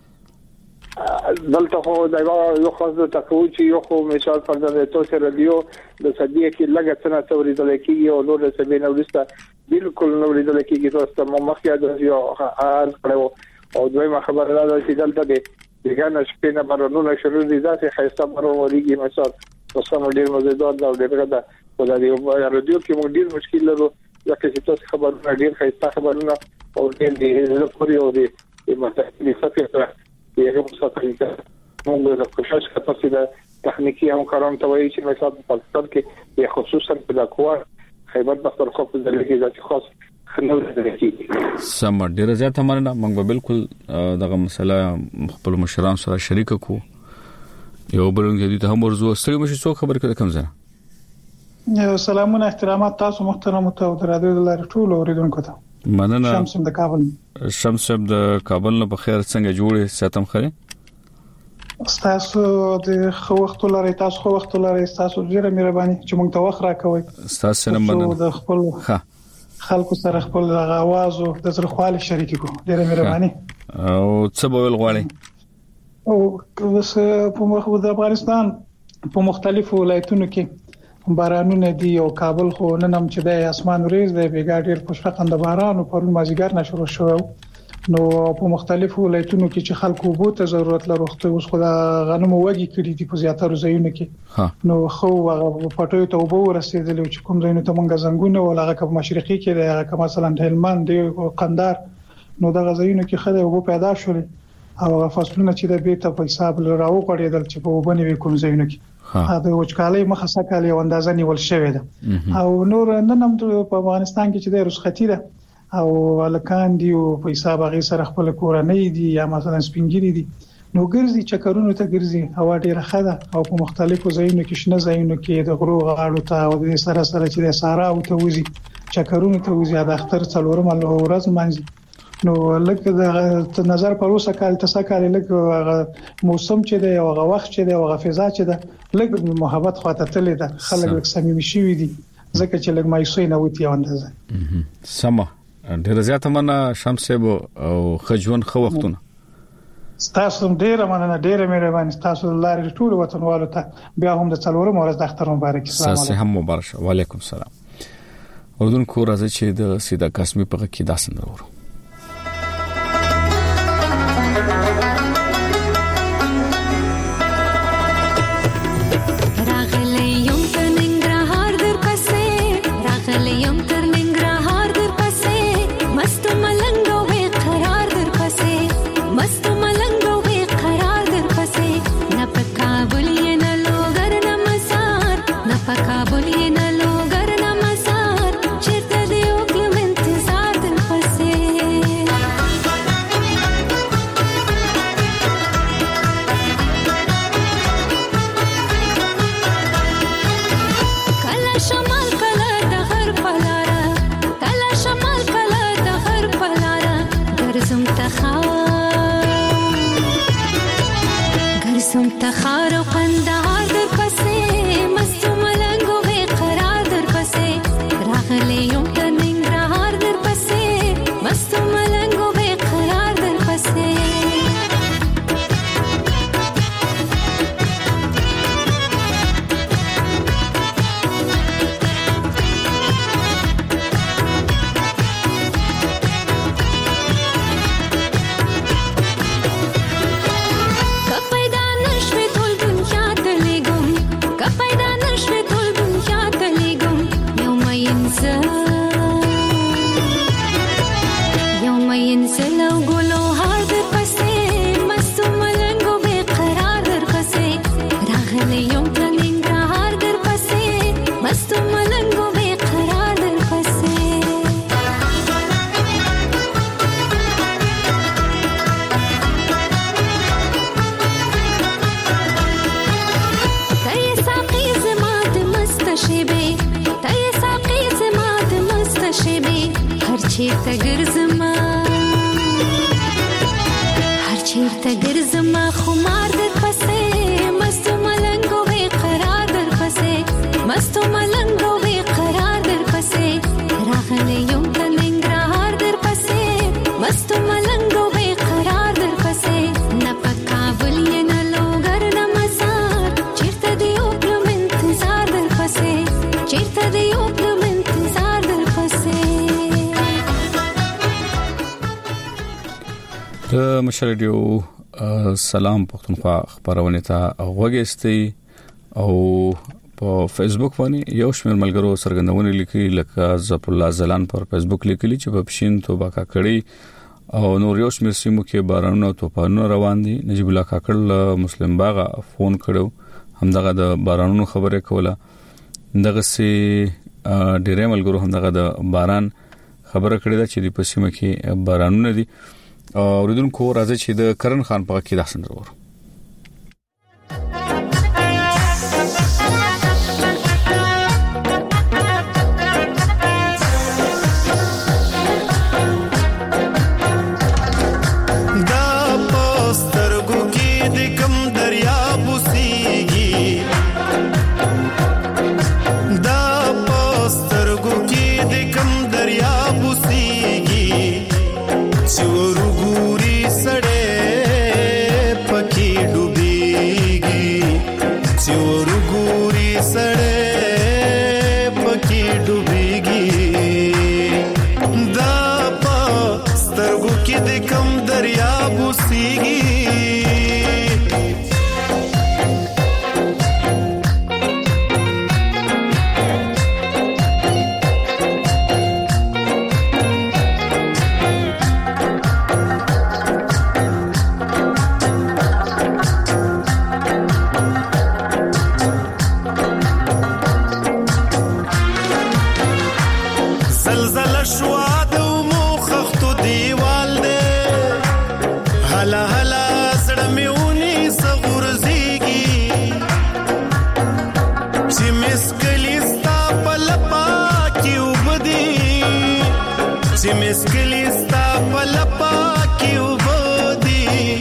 Speaker 13: دلته خو دا یو خاص د تکوچ یو خو مثال پر د توسه رادیو د صدیه کې لګه څنګه توري د لکې او نور څه به نو لسته بالکل نو د لکې کې تاسو مو مخکې د یو حال کړو او دویمه خبره ده چې دلته د دغه شپې نه برونو شروع دي ځکه خاصه برو وريږي مثال تاسو مو ډیر مزیدار دا ډیره ده په دې رادیو کې مو ډیر مشکل لرو ځکه چې تاسو خبرونه ډیر خاصه خبرونه او ډیر دې لپاره او دې متأکد څه یو څه طریقه موږ د کوشش کوو د تخنیکی همکارانو ته وایي چې مثلا په پاکستان کې خصوصا په دکوا خیبر پختونخوا په ځل کې ځکه خاص خنو درکې
Speaker 1: سم ډیر زیات مننه موږ بالکل دغه مسله خپل مشران سره شریک کو یو بل کې د هم ورزو ستړي مشي څو خبر کړه کم
Speaker 14: زنه سلامونه احترامات تاسو محترم ته د رادیو د لارې ټول اوریدونکو ته
Speaker 1: مننه
Speaker 14: شمس د کابل
Speaker 1: شمس د کابل نه په خیر څنګه جوړې ساتم خره
Speaker 14: تاسو د خو وخت لري تاسو خو وخت لري تاسو ډیره مهرباني چې موږ ته وخت راکوي
Speaker 1: تاسو سره مننه
Speaker 14: د خپل
Speaker 1: ها
Speaker 14: خلکو سره خپل غواز او د زرخوالي شریک کو ډیره مهرباني
Speaker 1: او څه به ول غواړي
Speaker 14: او اوس په مخ د افغانستان په مختلفو ولایتونو کې بارانونه دي او کابل خو نن هم چې د اسمان وریځ د بیګاډیر خوشفقند باران او پرون مازیګر نشو شو نو په مختلفو ولایتونو کې چې خلکو بو ته ضرورت لري اوس خو د غنمو وږي کړي دي په زیاتره ځایونو کې نو خو پټوي ته وبو رسیدل چې کوم ځایونو ته مونږ زنګونه ولا غا په مشرقي کې د هغه مثلا هلمند او قندار نو د غزاینو کې خله وبو پیدا شول او فصلونه چې د بیت په حساب راو کړیدل چې په وبني کوم ځایونو کې دا وچکالي مخه کالي او اندازه نیول شوې ده او نور نن هم په افغانستان کې چې د رخصتي ده او لکان دی او په حساب هغه سره خپل کورنۍ دي یا مثلا سپینګری دي نو ګرځي چکرونو ته ګرځي هوا ډیره خده او په مختلفو ځایونو کې شنه ځایونو کې د غرو غاړو ته او د سره سره چې د سارا او ته وزي چکرونو ته وزي د اختر څلورم له ورځ مانځي نو لکه د نظر پر اوسه کال تاسو کال لکه موسم چې دی او هغه وخت چې دی او هغه فضا چې ده لکه محبت خاطر تللی ده خلک لکه صمیمي شي دي ځکه چې لکه مایسوي نه وتی اندازه
Speaker 1: سما ډیر زیاته مننه شمس او خجون خو وختونه
Speaker 14: تاسو ډیر مننه ډیر مهرباني تاسو لارې ټول وطنوالو ته بیا هم د څلورم ورځ د اختر مبارک
Speaker 1: السلام علیکم هم مبارک وعلیکم السلام اردن کو راځي چې د سیدا قسمي په کې داسن ورو
Speaker 15: شمال کله د غر پلاره کله شمال کله د غر پلاره ګرځم تخار ګرځم تخار او قندهار در پسې مست ملنګو به قرار در پسې راغلی یم تر ننګرهار در پسې مست ملنګو به قرار در پسې چیرته ګرځما هر چیرته ګرځما خمار در پسې مست ملنګو به قرار در پسې مست ملنګو به قرار در پسې راغلی یم تر ننګرهار در پسې مست ملنګو به قرار در پسې نه په کابل یې نه لوګر نه مزار چیرته دی وکړم انتظار در پسې چیرته دی وکړم انتظار در پسې
Speaker 1: د مشر ریډیو سلام پښتونخوا خبرونه ته وګورئ او په فیسبوک باندې یو شمېر ملګرو سرګندونه لیکي لکه ظفر الله زلان پر فیسبوک لیکلي چې په پښین توبه کاکړی او نور یو شمېر سیمو کې بارانونه او طوفانونه روان دي. نجیب الله کاکړ مسلم باغ فون کړو همدغه د بارانونو خبره کوله دغه سي ډېر ملګرو همدغه د باران خبره کړې ده چې د پسیمه کې بارانونه دي اوریدونکو راځي چې د کرن خان په کې داسن ورو
Speaker 9: دا پسترګو کې د کم دریا بوسيږي دا پسترګو کې د کم دریا بوسيږي چورو ګوري سړې پکې ډوبېږي چورو ګوري سړې پکې ډوبېږي دا پسترګو کې د کم دریا بوسيږي مسکلیستا پلپا کیو بودی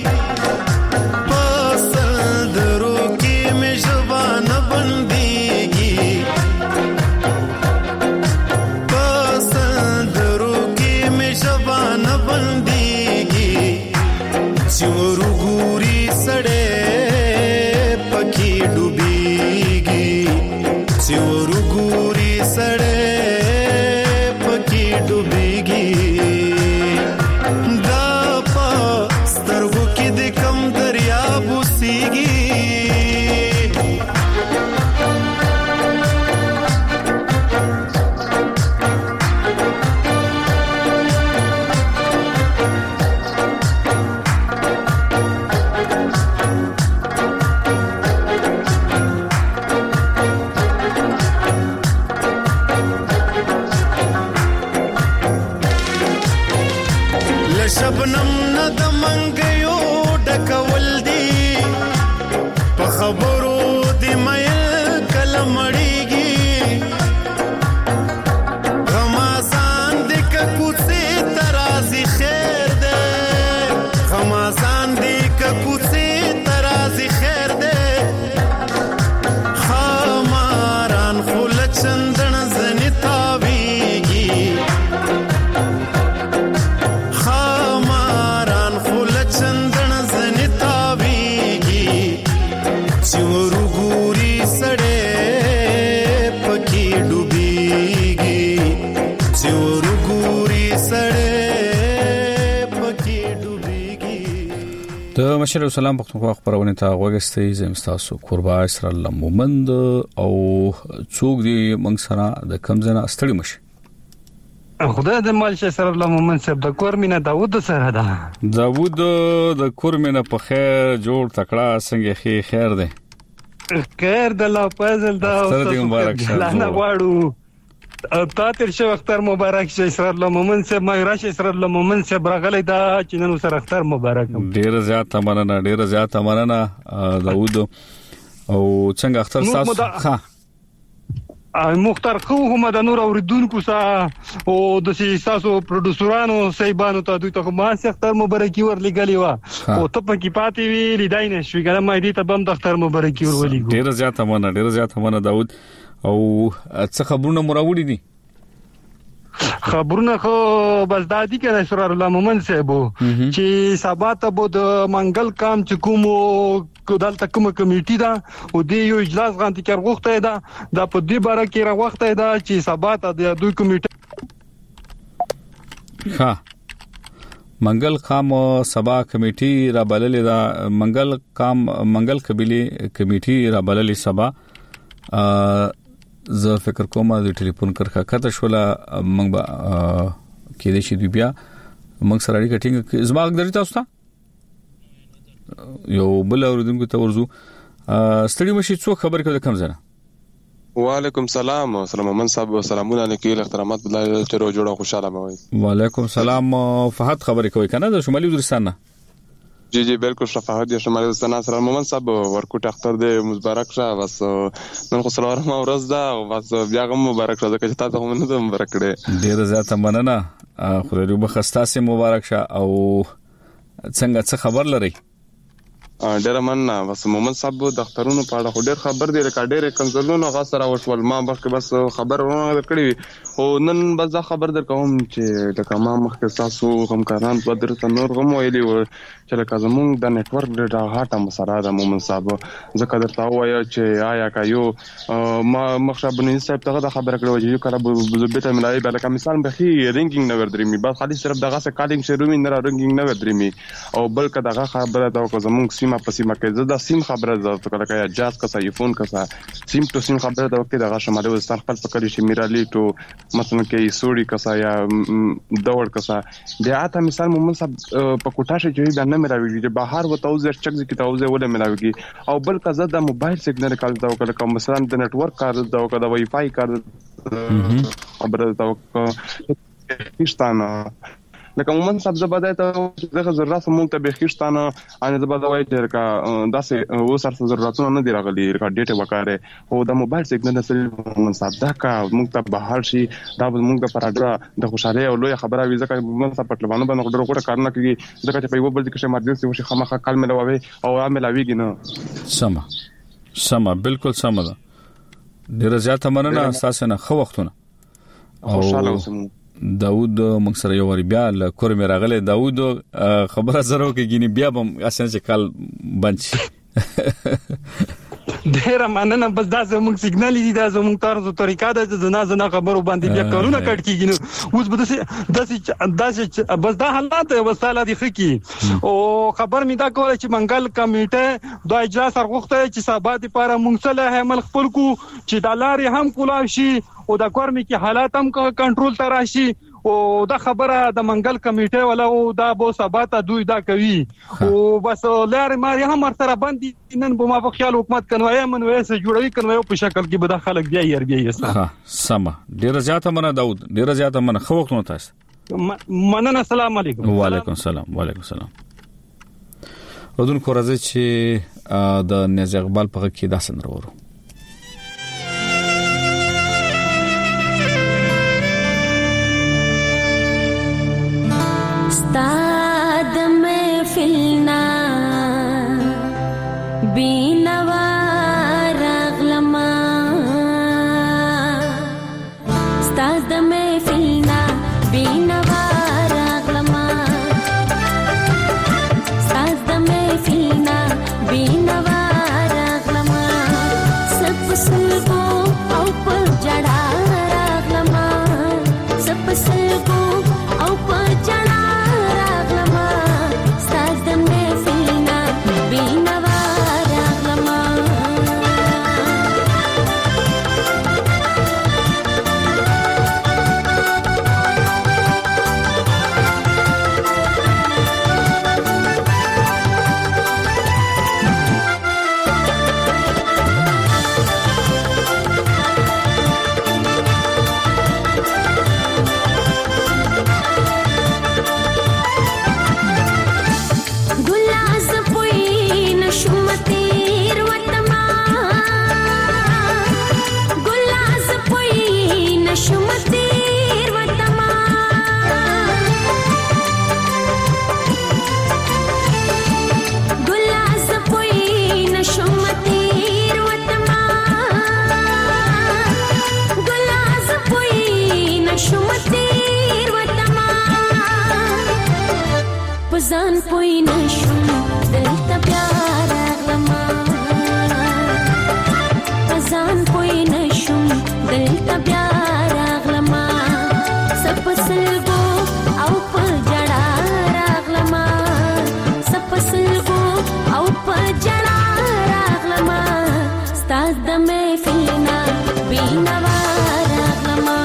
Speaker 9: پسل درو کی میں زبان بندیگی پسل درو کی میں زبان بندیگی چورو گوری سڑے پکی ڈوبیگی چورو گوری سڑے پکی ڈوبیگی شبنم نه د منګیو ډکول دی په خبرو دی مې کلمړیږي
Speaker 1: مشر سلام پښتونخوا خبرونه ته وګستې زم تاسو قربا اسر الله مومند او څوک دی موږ سره د کمزنه استړي مشه
Speaker 16: خدای د مال شه سره الله مومند صاحب د کورمینه داوود سره ده
Speaker 1: داوود د کورمینه په خیر جوړ تکړه څنګه خې خیر ده
Speaker 16: خیر د الله فضل دا
Speaker 1: سره دې مبارک شه
Speaker 16: لانا واړو تا تر شو اختر مبارک شه سره الله مومند صاحب ما راشه سره الله مومند صاحب راغلی دا چې نن سره اختر مبارک
Speaker 1: ډیر زیات مننه ډیر زیات مننه داوود او څنګه اختر تاسو ها
Speaker 16: مختار خو هم د نور اوریدونکو سره او د سیاسو پروډوسرانو سیبانو ته دوی ته ما سي اختر مبارکي ورلګلی و او ته په کې پاتې وی لیدای نه شوې ګره ما دې ته بم د اختر مبارکي ورولېګو
Speaker 1: ډیر زیات مننه ډیر زیات مننه داوود او څه خبرونه مراوړي دي
Speaker 16: خبرونه خو بس دادی کنه سرار الله مومند صاحب چې سبا ته بود منګل کام چې کوم دلته کوم کمیټي دا او د یو اجلاس غانتی کار غوښته دا د په دې باره کې را وخته دا چې سبا ته د دوی کمیټه
Speaker 1: ها منګل کام سبا کمیټي را بللې دا منګل کام منګل قبيله کمیټي را بللې سبا ا زه فکر کوم د ټلیفون کرخه کته شولا موږ به کې د شي دی بیا موږ سره اړیکه ټینګ زما غږ تاسو ته یو بل اوردونکو ته ورزو ستړي مشي څو خبر کوي کم زنه
Speaker 17: وعلیکم سلام سلام من صاحب سلامونه علیکم احترامات بالله چرو جوړه خوشاله موي
Speaker 1: وعلیکم سلام فهد خبر کوي کنه د شمالي وزیرستان نه
Speaker 17: جی جی بالکل شفاعت یا شمالي وزیرستان سره مومن صاحب ورکوټ اختر دې مبارک شه بس نن خو سلام ما ورځ دا بس بیا غو مبارک شه چې تاسو هم نه مبارک کړي
Speaker 1: ډیر زیاته مننه خو دې بخستا سي مبارک شه او څنګه څه خبر لري
Speaker 17: ډیر مننه بس مومن صاحب د اخترونو په اړه ډیر خبر دی لکه ډیر کنزلونو غسر او شول ما بس بس خبر ورونه کړی او نن بس دا خبر در کوم چې د کما مخکې تاسو همکاران په درته نور غو ویلي و چې لکه زمونږ د نت ورک ډیټا هاټه مسره د مومن صاحب ځکه درته وایا چې آیا کایو ما مخشب بن صاحب ته خبر کړو چې یو کله بزبته ملای به لکه مثال بخي رینګینګ نه ور درې می بس خالص صرف دغه سره کالینګ شروع نه رینګینګ نه ور درې می او بلکې دغه خبره دا کو زمونږ سیمه په سیمه کې زدا سیم خبره ده کله کله جاز کا سایفون کا سیم تو سیم خبره ده کې دغه شمالي وزستان خپل فکر شي میرالي تو مثلا کې سوري کا یا دوړ کا بیا ته مثال مومن صاحب په کوټه شي چې نه ملاوي چې بهر وته او زر چک کی تاوزه ولا ملاوي او بل کا زدا موبایل سیګنل کال دا کله کوم مثلا د نت ورک کار دا کله وای فای کار خبره دا هیڅ لکه مومن صاحب زبده ته دغه ضرورت مونږ ته بخښتانه ان زبده وای چې کا داسې و سره ضرورتونه نه دی راغلي کا ډیټا وکړي او د موبایل سیګنل سره مومن صاحب دا کا مونږ ته بهر شي دا مونږ په راډیو د خوشاله او لوی خبره وي ځکه مومن صاحب په لبانو باندې ډېر وړه کار نه کوي ځکه چې په یو بل کې ایمرجنسي وشي خامخا کال ملوي او عاملويږي نه
Speaker 1: سم سم بالکل سم ده ډیر زیات مننه اساسا نه خو وختونه
Speaker 17: خوشاله اوسم
Speaker 1: داوود موږ سره یو ور بیا ل کور مې راغله داوود خبره زرو کې ګینی بیا بم اسنه چې کال بنچ
Speaker 16: ډیر مننه بس دا زموږ سیګنال دي دا زموږ طرز او طریقه ده زنا زنا خبرو باندې بیا کارونه کټ کیږي نو اوس به داسې داسې بس دا حالات وساله دي خکی او خبر می دا کوله چې منګل کمیټه د اجلاس ارغوخته چې سبا د پاره مونږ سره عمل خپل کو چې د لارې هم کولاو شي او د کورمي کې حالات هم کنټرول ته راشي او دا خبره د منګل کمیټه ولا او دا بو سبا ته دوی دا کوي او بس لارې ماري هم سره باندې نن به ما په خیال حکومت کنوي منوي سره جوړوي کنوي په شکل کې به د خلک بیا ير بیا یسه
Speaker 1: سم ډیر زیاته منه داوود ډیر زیاته منه خو وخت نو تاسو
Speaker 16: مننه السلام علیکم
Speaker 1: وعلیکم السلام وعلیکم السلام ودون کو راځي چې د نياز اقبال په کې داسن ورو
Speaker 15: استاد محفلنا بینوا رغلما استاد محفلنا بینوا رغلما استاد محفلنا بینوا رغلما سب سلگو او پر جڑا رغلما سب سلگو او پر جڑا the پزان پوی نشم دلته پیار اغلما پزان پوی نشم دلته پیار اغلما سپسلګو او په جړا راغلما سپسلګو او په جړا راغلما ستاد د محفلنا بینوا راغلما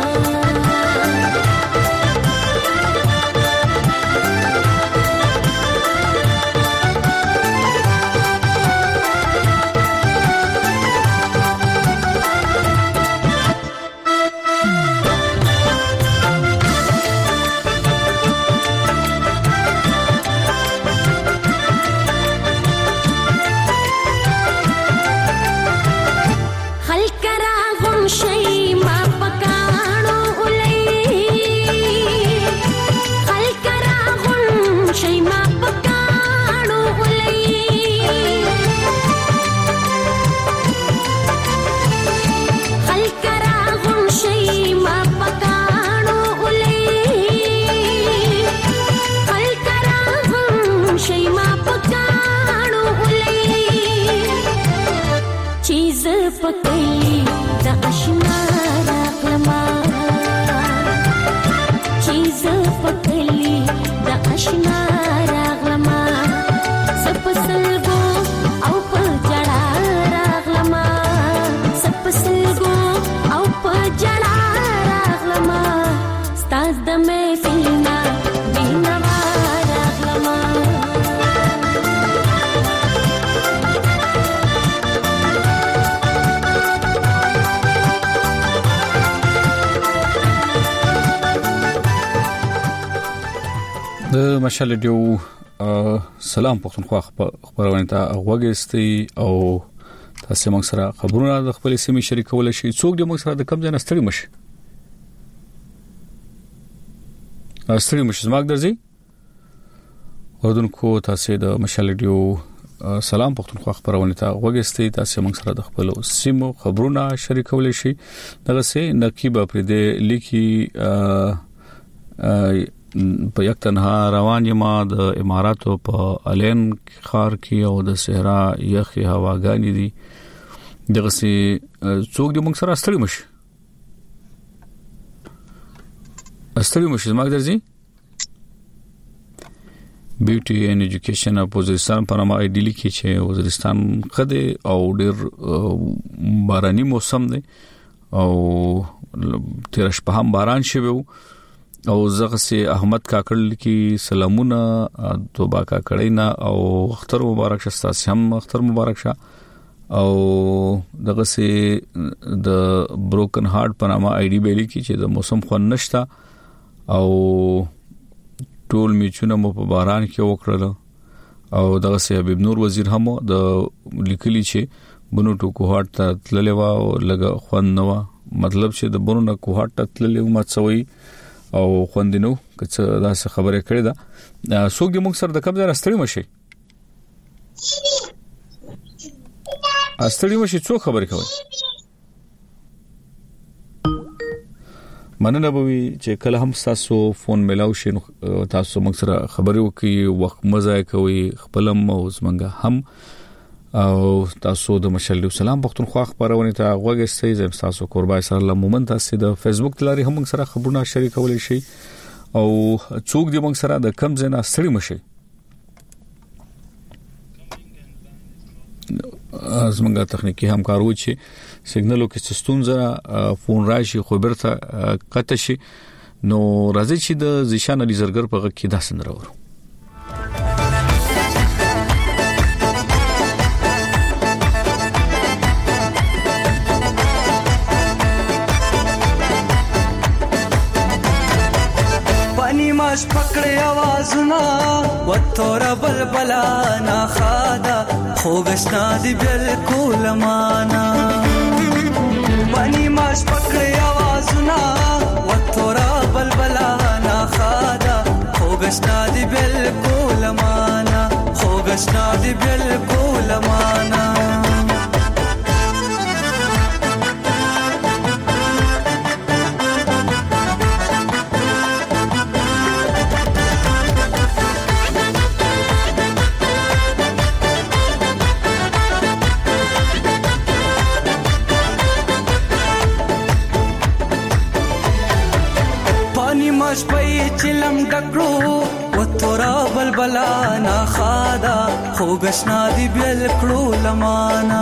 Speaker 1: مشال دیو سلام پښتونخوا خبرونه ته غوږیستي او تاسو موږ سره خبرونه د خپل سیمې شریکول شي څوک د موږ سره د کم ځای نستړي مشي استړي مشي زماګ درځي ودونکو تاسو د مشال دیو سلام پښتونخوا خبرونه ته غوږیستي تاسو موږ سره د خپل سیمو خبرونه شریکول شي دغه سه نقيب پر دې لیکي په یک تنها روان یم د اماراتو په الین خار کې او د صحرا یخي هواګانی دي دغه سي څوک د موږ سره استړي مشي استړي مشي زماګ درځي بیوټي ان ایجوکیشن اپ وزیرستان په نامه ایډیلی کې چې وزیرستان خده او ډیر باراني موسم دی او تیر شپه هم باران شوی او زغه سي احمد کاکړ کی سلامونه توبه کاکړینا او اختر مبارک شه تاسو هم اختر مبارک شه او دغه سي د بروکن هارت په نامه آی ډی بیلی کی چې د موسم خو نشتا او ټول میچونه مو په باران کې وکړل او دغه سي حبیب نور وزیر هم د لیکلي چې بنو ټکو هارت ته تللی و او لګه خوان نو مطلب چې د بنو نه کو هارت ته تللی و مڅوي او خوندینو که څه داسې خبره کړې ده څوک د موږ سره د کم ځای راستړي مشي استړي مشي څوک خبرې کوي مننه به چې کله هم تاسو فون ملاو شي تاسو موږ سره خبرې وکړي وخت مزه کوي خپلم او زمنګ هم او تاسو د مشال سلام پښتونخوا خبرونه ته غوږی زم تاسو قربای سره لمومن تاسو د فیسبوک تلاري هم سره خبرونه شریکول شي او څوک د موږ سره د کم زنه ستړي مشي زمونږه تخنیکی همکارو چې سیګنالو کې ستونزه فون راشي خو برته قطع شي نو راځي چې د زیشان علي زرګر په غږ کې داسن راوړو
Speaker 18: ماش پکړې आवाजونه وتور بلبلا نا خادا خوګشنا دی بالکل معنا پانی ماش پکړې आवाजونه وتور بلبلا نا خادا خوګشنا دی بالکل معنا خوګشنا دی بالکل معنا مشپې چلم ډکړو و تورا بلبلا نا خادا خوګشنا دی بل کړو لمانا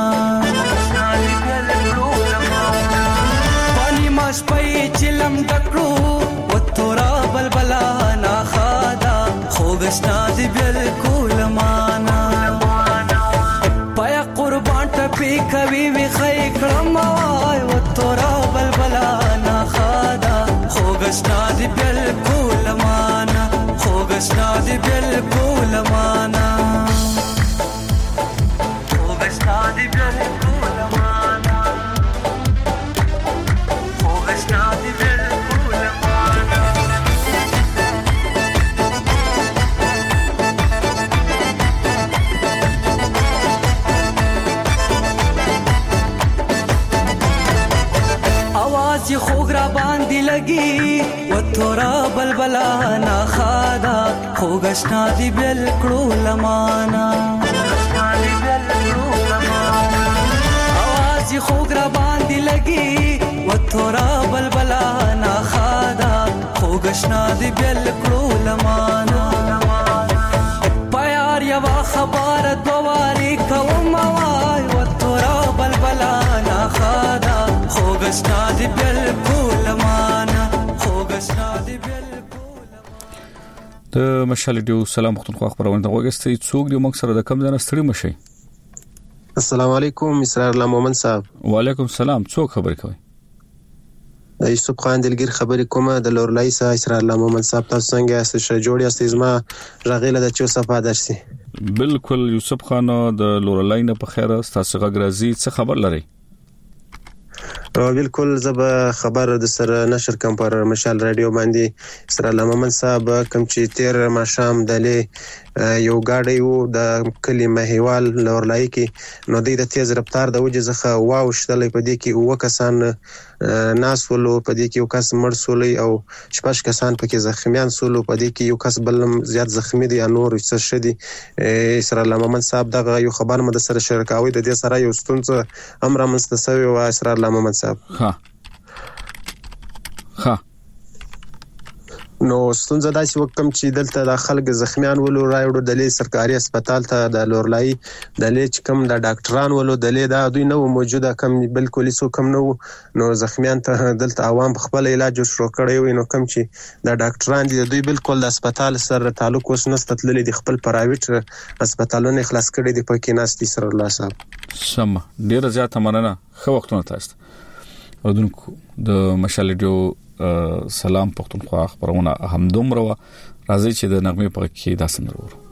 Speaker 18: پانی مشپې چلم ډکړو و تورا بلبلا نا خادا خوګشنا دی بل کړو لمانا پیا قربان ټپی کوي وی خې کړم وای و تورا بلبلا نا خادا خوګشنا دی بالکل معنا خوګشنا دی بالکل معنا خوګشنا دی بالکل معنا خوګشنا دی بالکل معنا आवाज ये खोगरा बांधी लगी वो थोड़ा बलबला ना खादा खोगशना दी बिल्कुल लमाना आवाज ये खोगरा बांधी लगी वो थोड़ा बलबला ना खादा खोगशना दी बिल्कुल लमाना प्यार या वा खबर दोवारी कवमावाय वो थोड़ा बलबला ना खादा خوګشنا دی بالکل معنا خوګشنا دی بالکل
Speaker 1: د مشالډیو سلام وختون خو خبرونه د وګستې څوک دی موږ سره د کم ځنه ستړي مشي.
Speaker 19: السلام علیکم اسرار الله مومن صاحب.
Speaker 1: وعلیکم السلام. څوک خبرې کوي؟
Speaker 19: د یوسف خان دلګر خبرې کومه د لورلای سره اسرار الله مومن صاحب. تاسو څنګه یاست؟ ښه جوړ یاست؟ زما رغیله د چو صفه درسي.
Speaker 1: بالکل یوسف خان د لورلای نه په خیره تاسو غږرازي څه خبر لري؟
Speaker 19: بالکل زب خبر د سره نشر کوم پر مشال رادیو باندې سره لمن صاحب کوم چې تیر ماشام دلې یو گاډي وو د کلمه هیوال لورلای کې نو د تیز رفتار د وجه ځخه واو شتلې په دې کې و کسان ناس ولو په دې کې یو کس مړ سولې او شپږ کسان پکې زخمیان سولو په دې کې یو کس بلم زیات زخمی دي انور څه شدي سره لمن صاحب دغه یو خبر مده سره شرکاوي د دې سره یو ستونزه امر مستسوي او اسرار لمن صاحب
Speaker 1: ها ها
Speaker 19: نو ستونزه داسې وکم چې دلته د خلک زخمیان ولو راوړو د لې سرکاري هسپتال ته د لورلای د لې کم د ډاکټران ولو د لې دا دوی نو موجوده کم بالکل هیڅ کم نو نو زخمیان ته دلته عوام خپل علاج شروع کړی وي نو کم چې د ډاکټران دي دوی بالکل د هسپتال سره تعلق اوس نشته تللي د خپل پرایویټ هسپتالونو خلاص کړي دي پکې ناستي سره الله صاحب
Speaker 1: سم ډیر زیات مننه خو وختونه تاسو ودونکو د مشالډیو سلام پختونخوا خبرونه هم دومره راځي چې د نغمه په کې داسې نور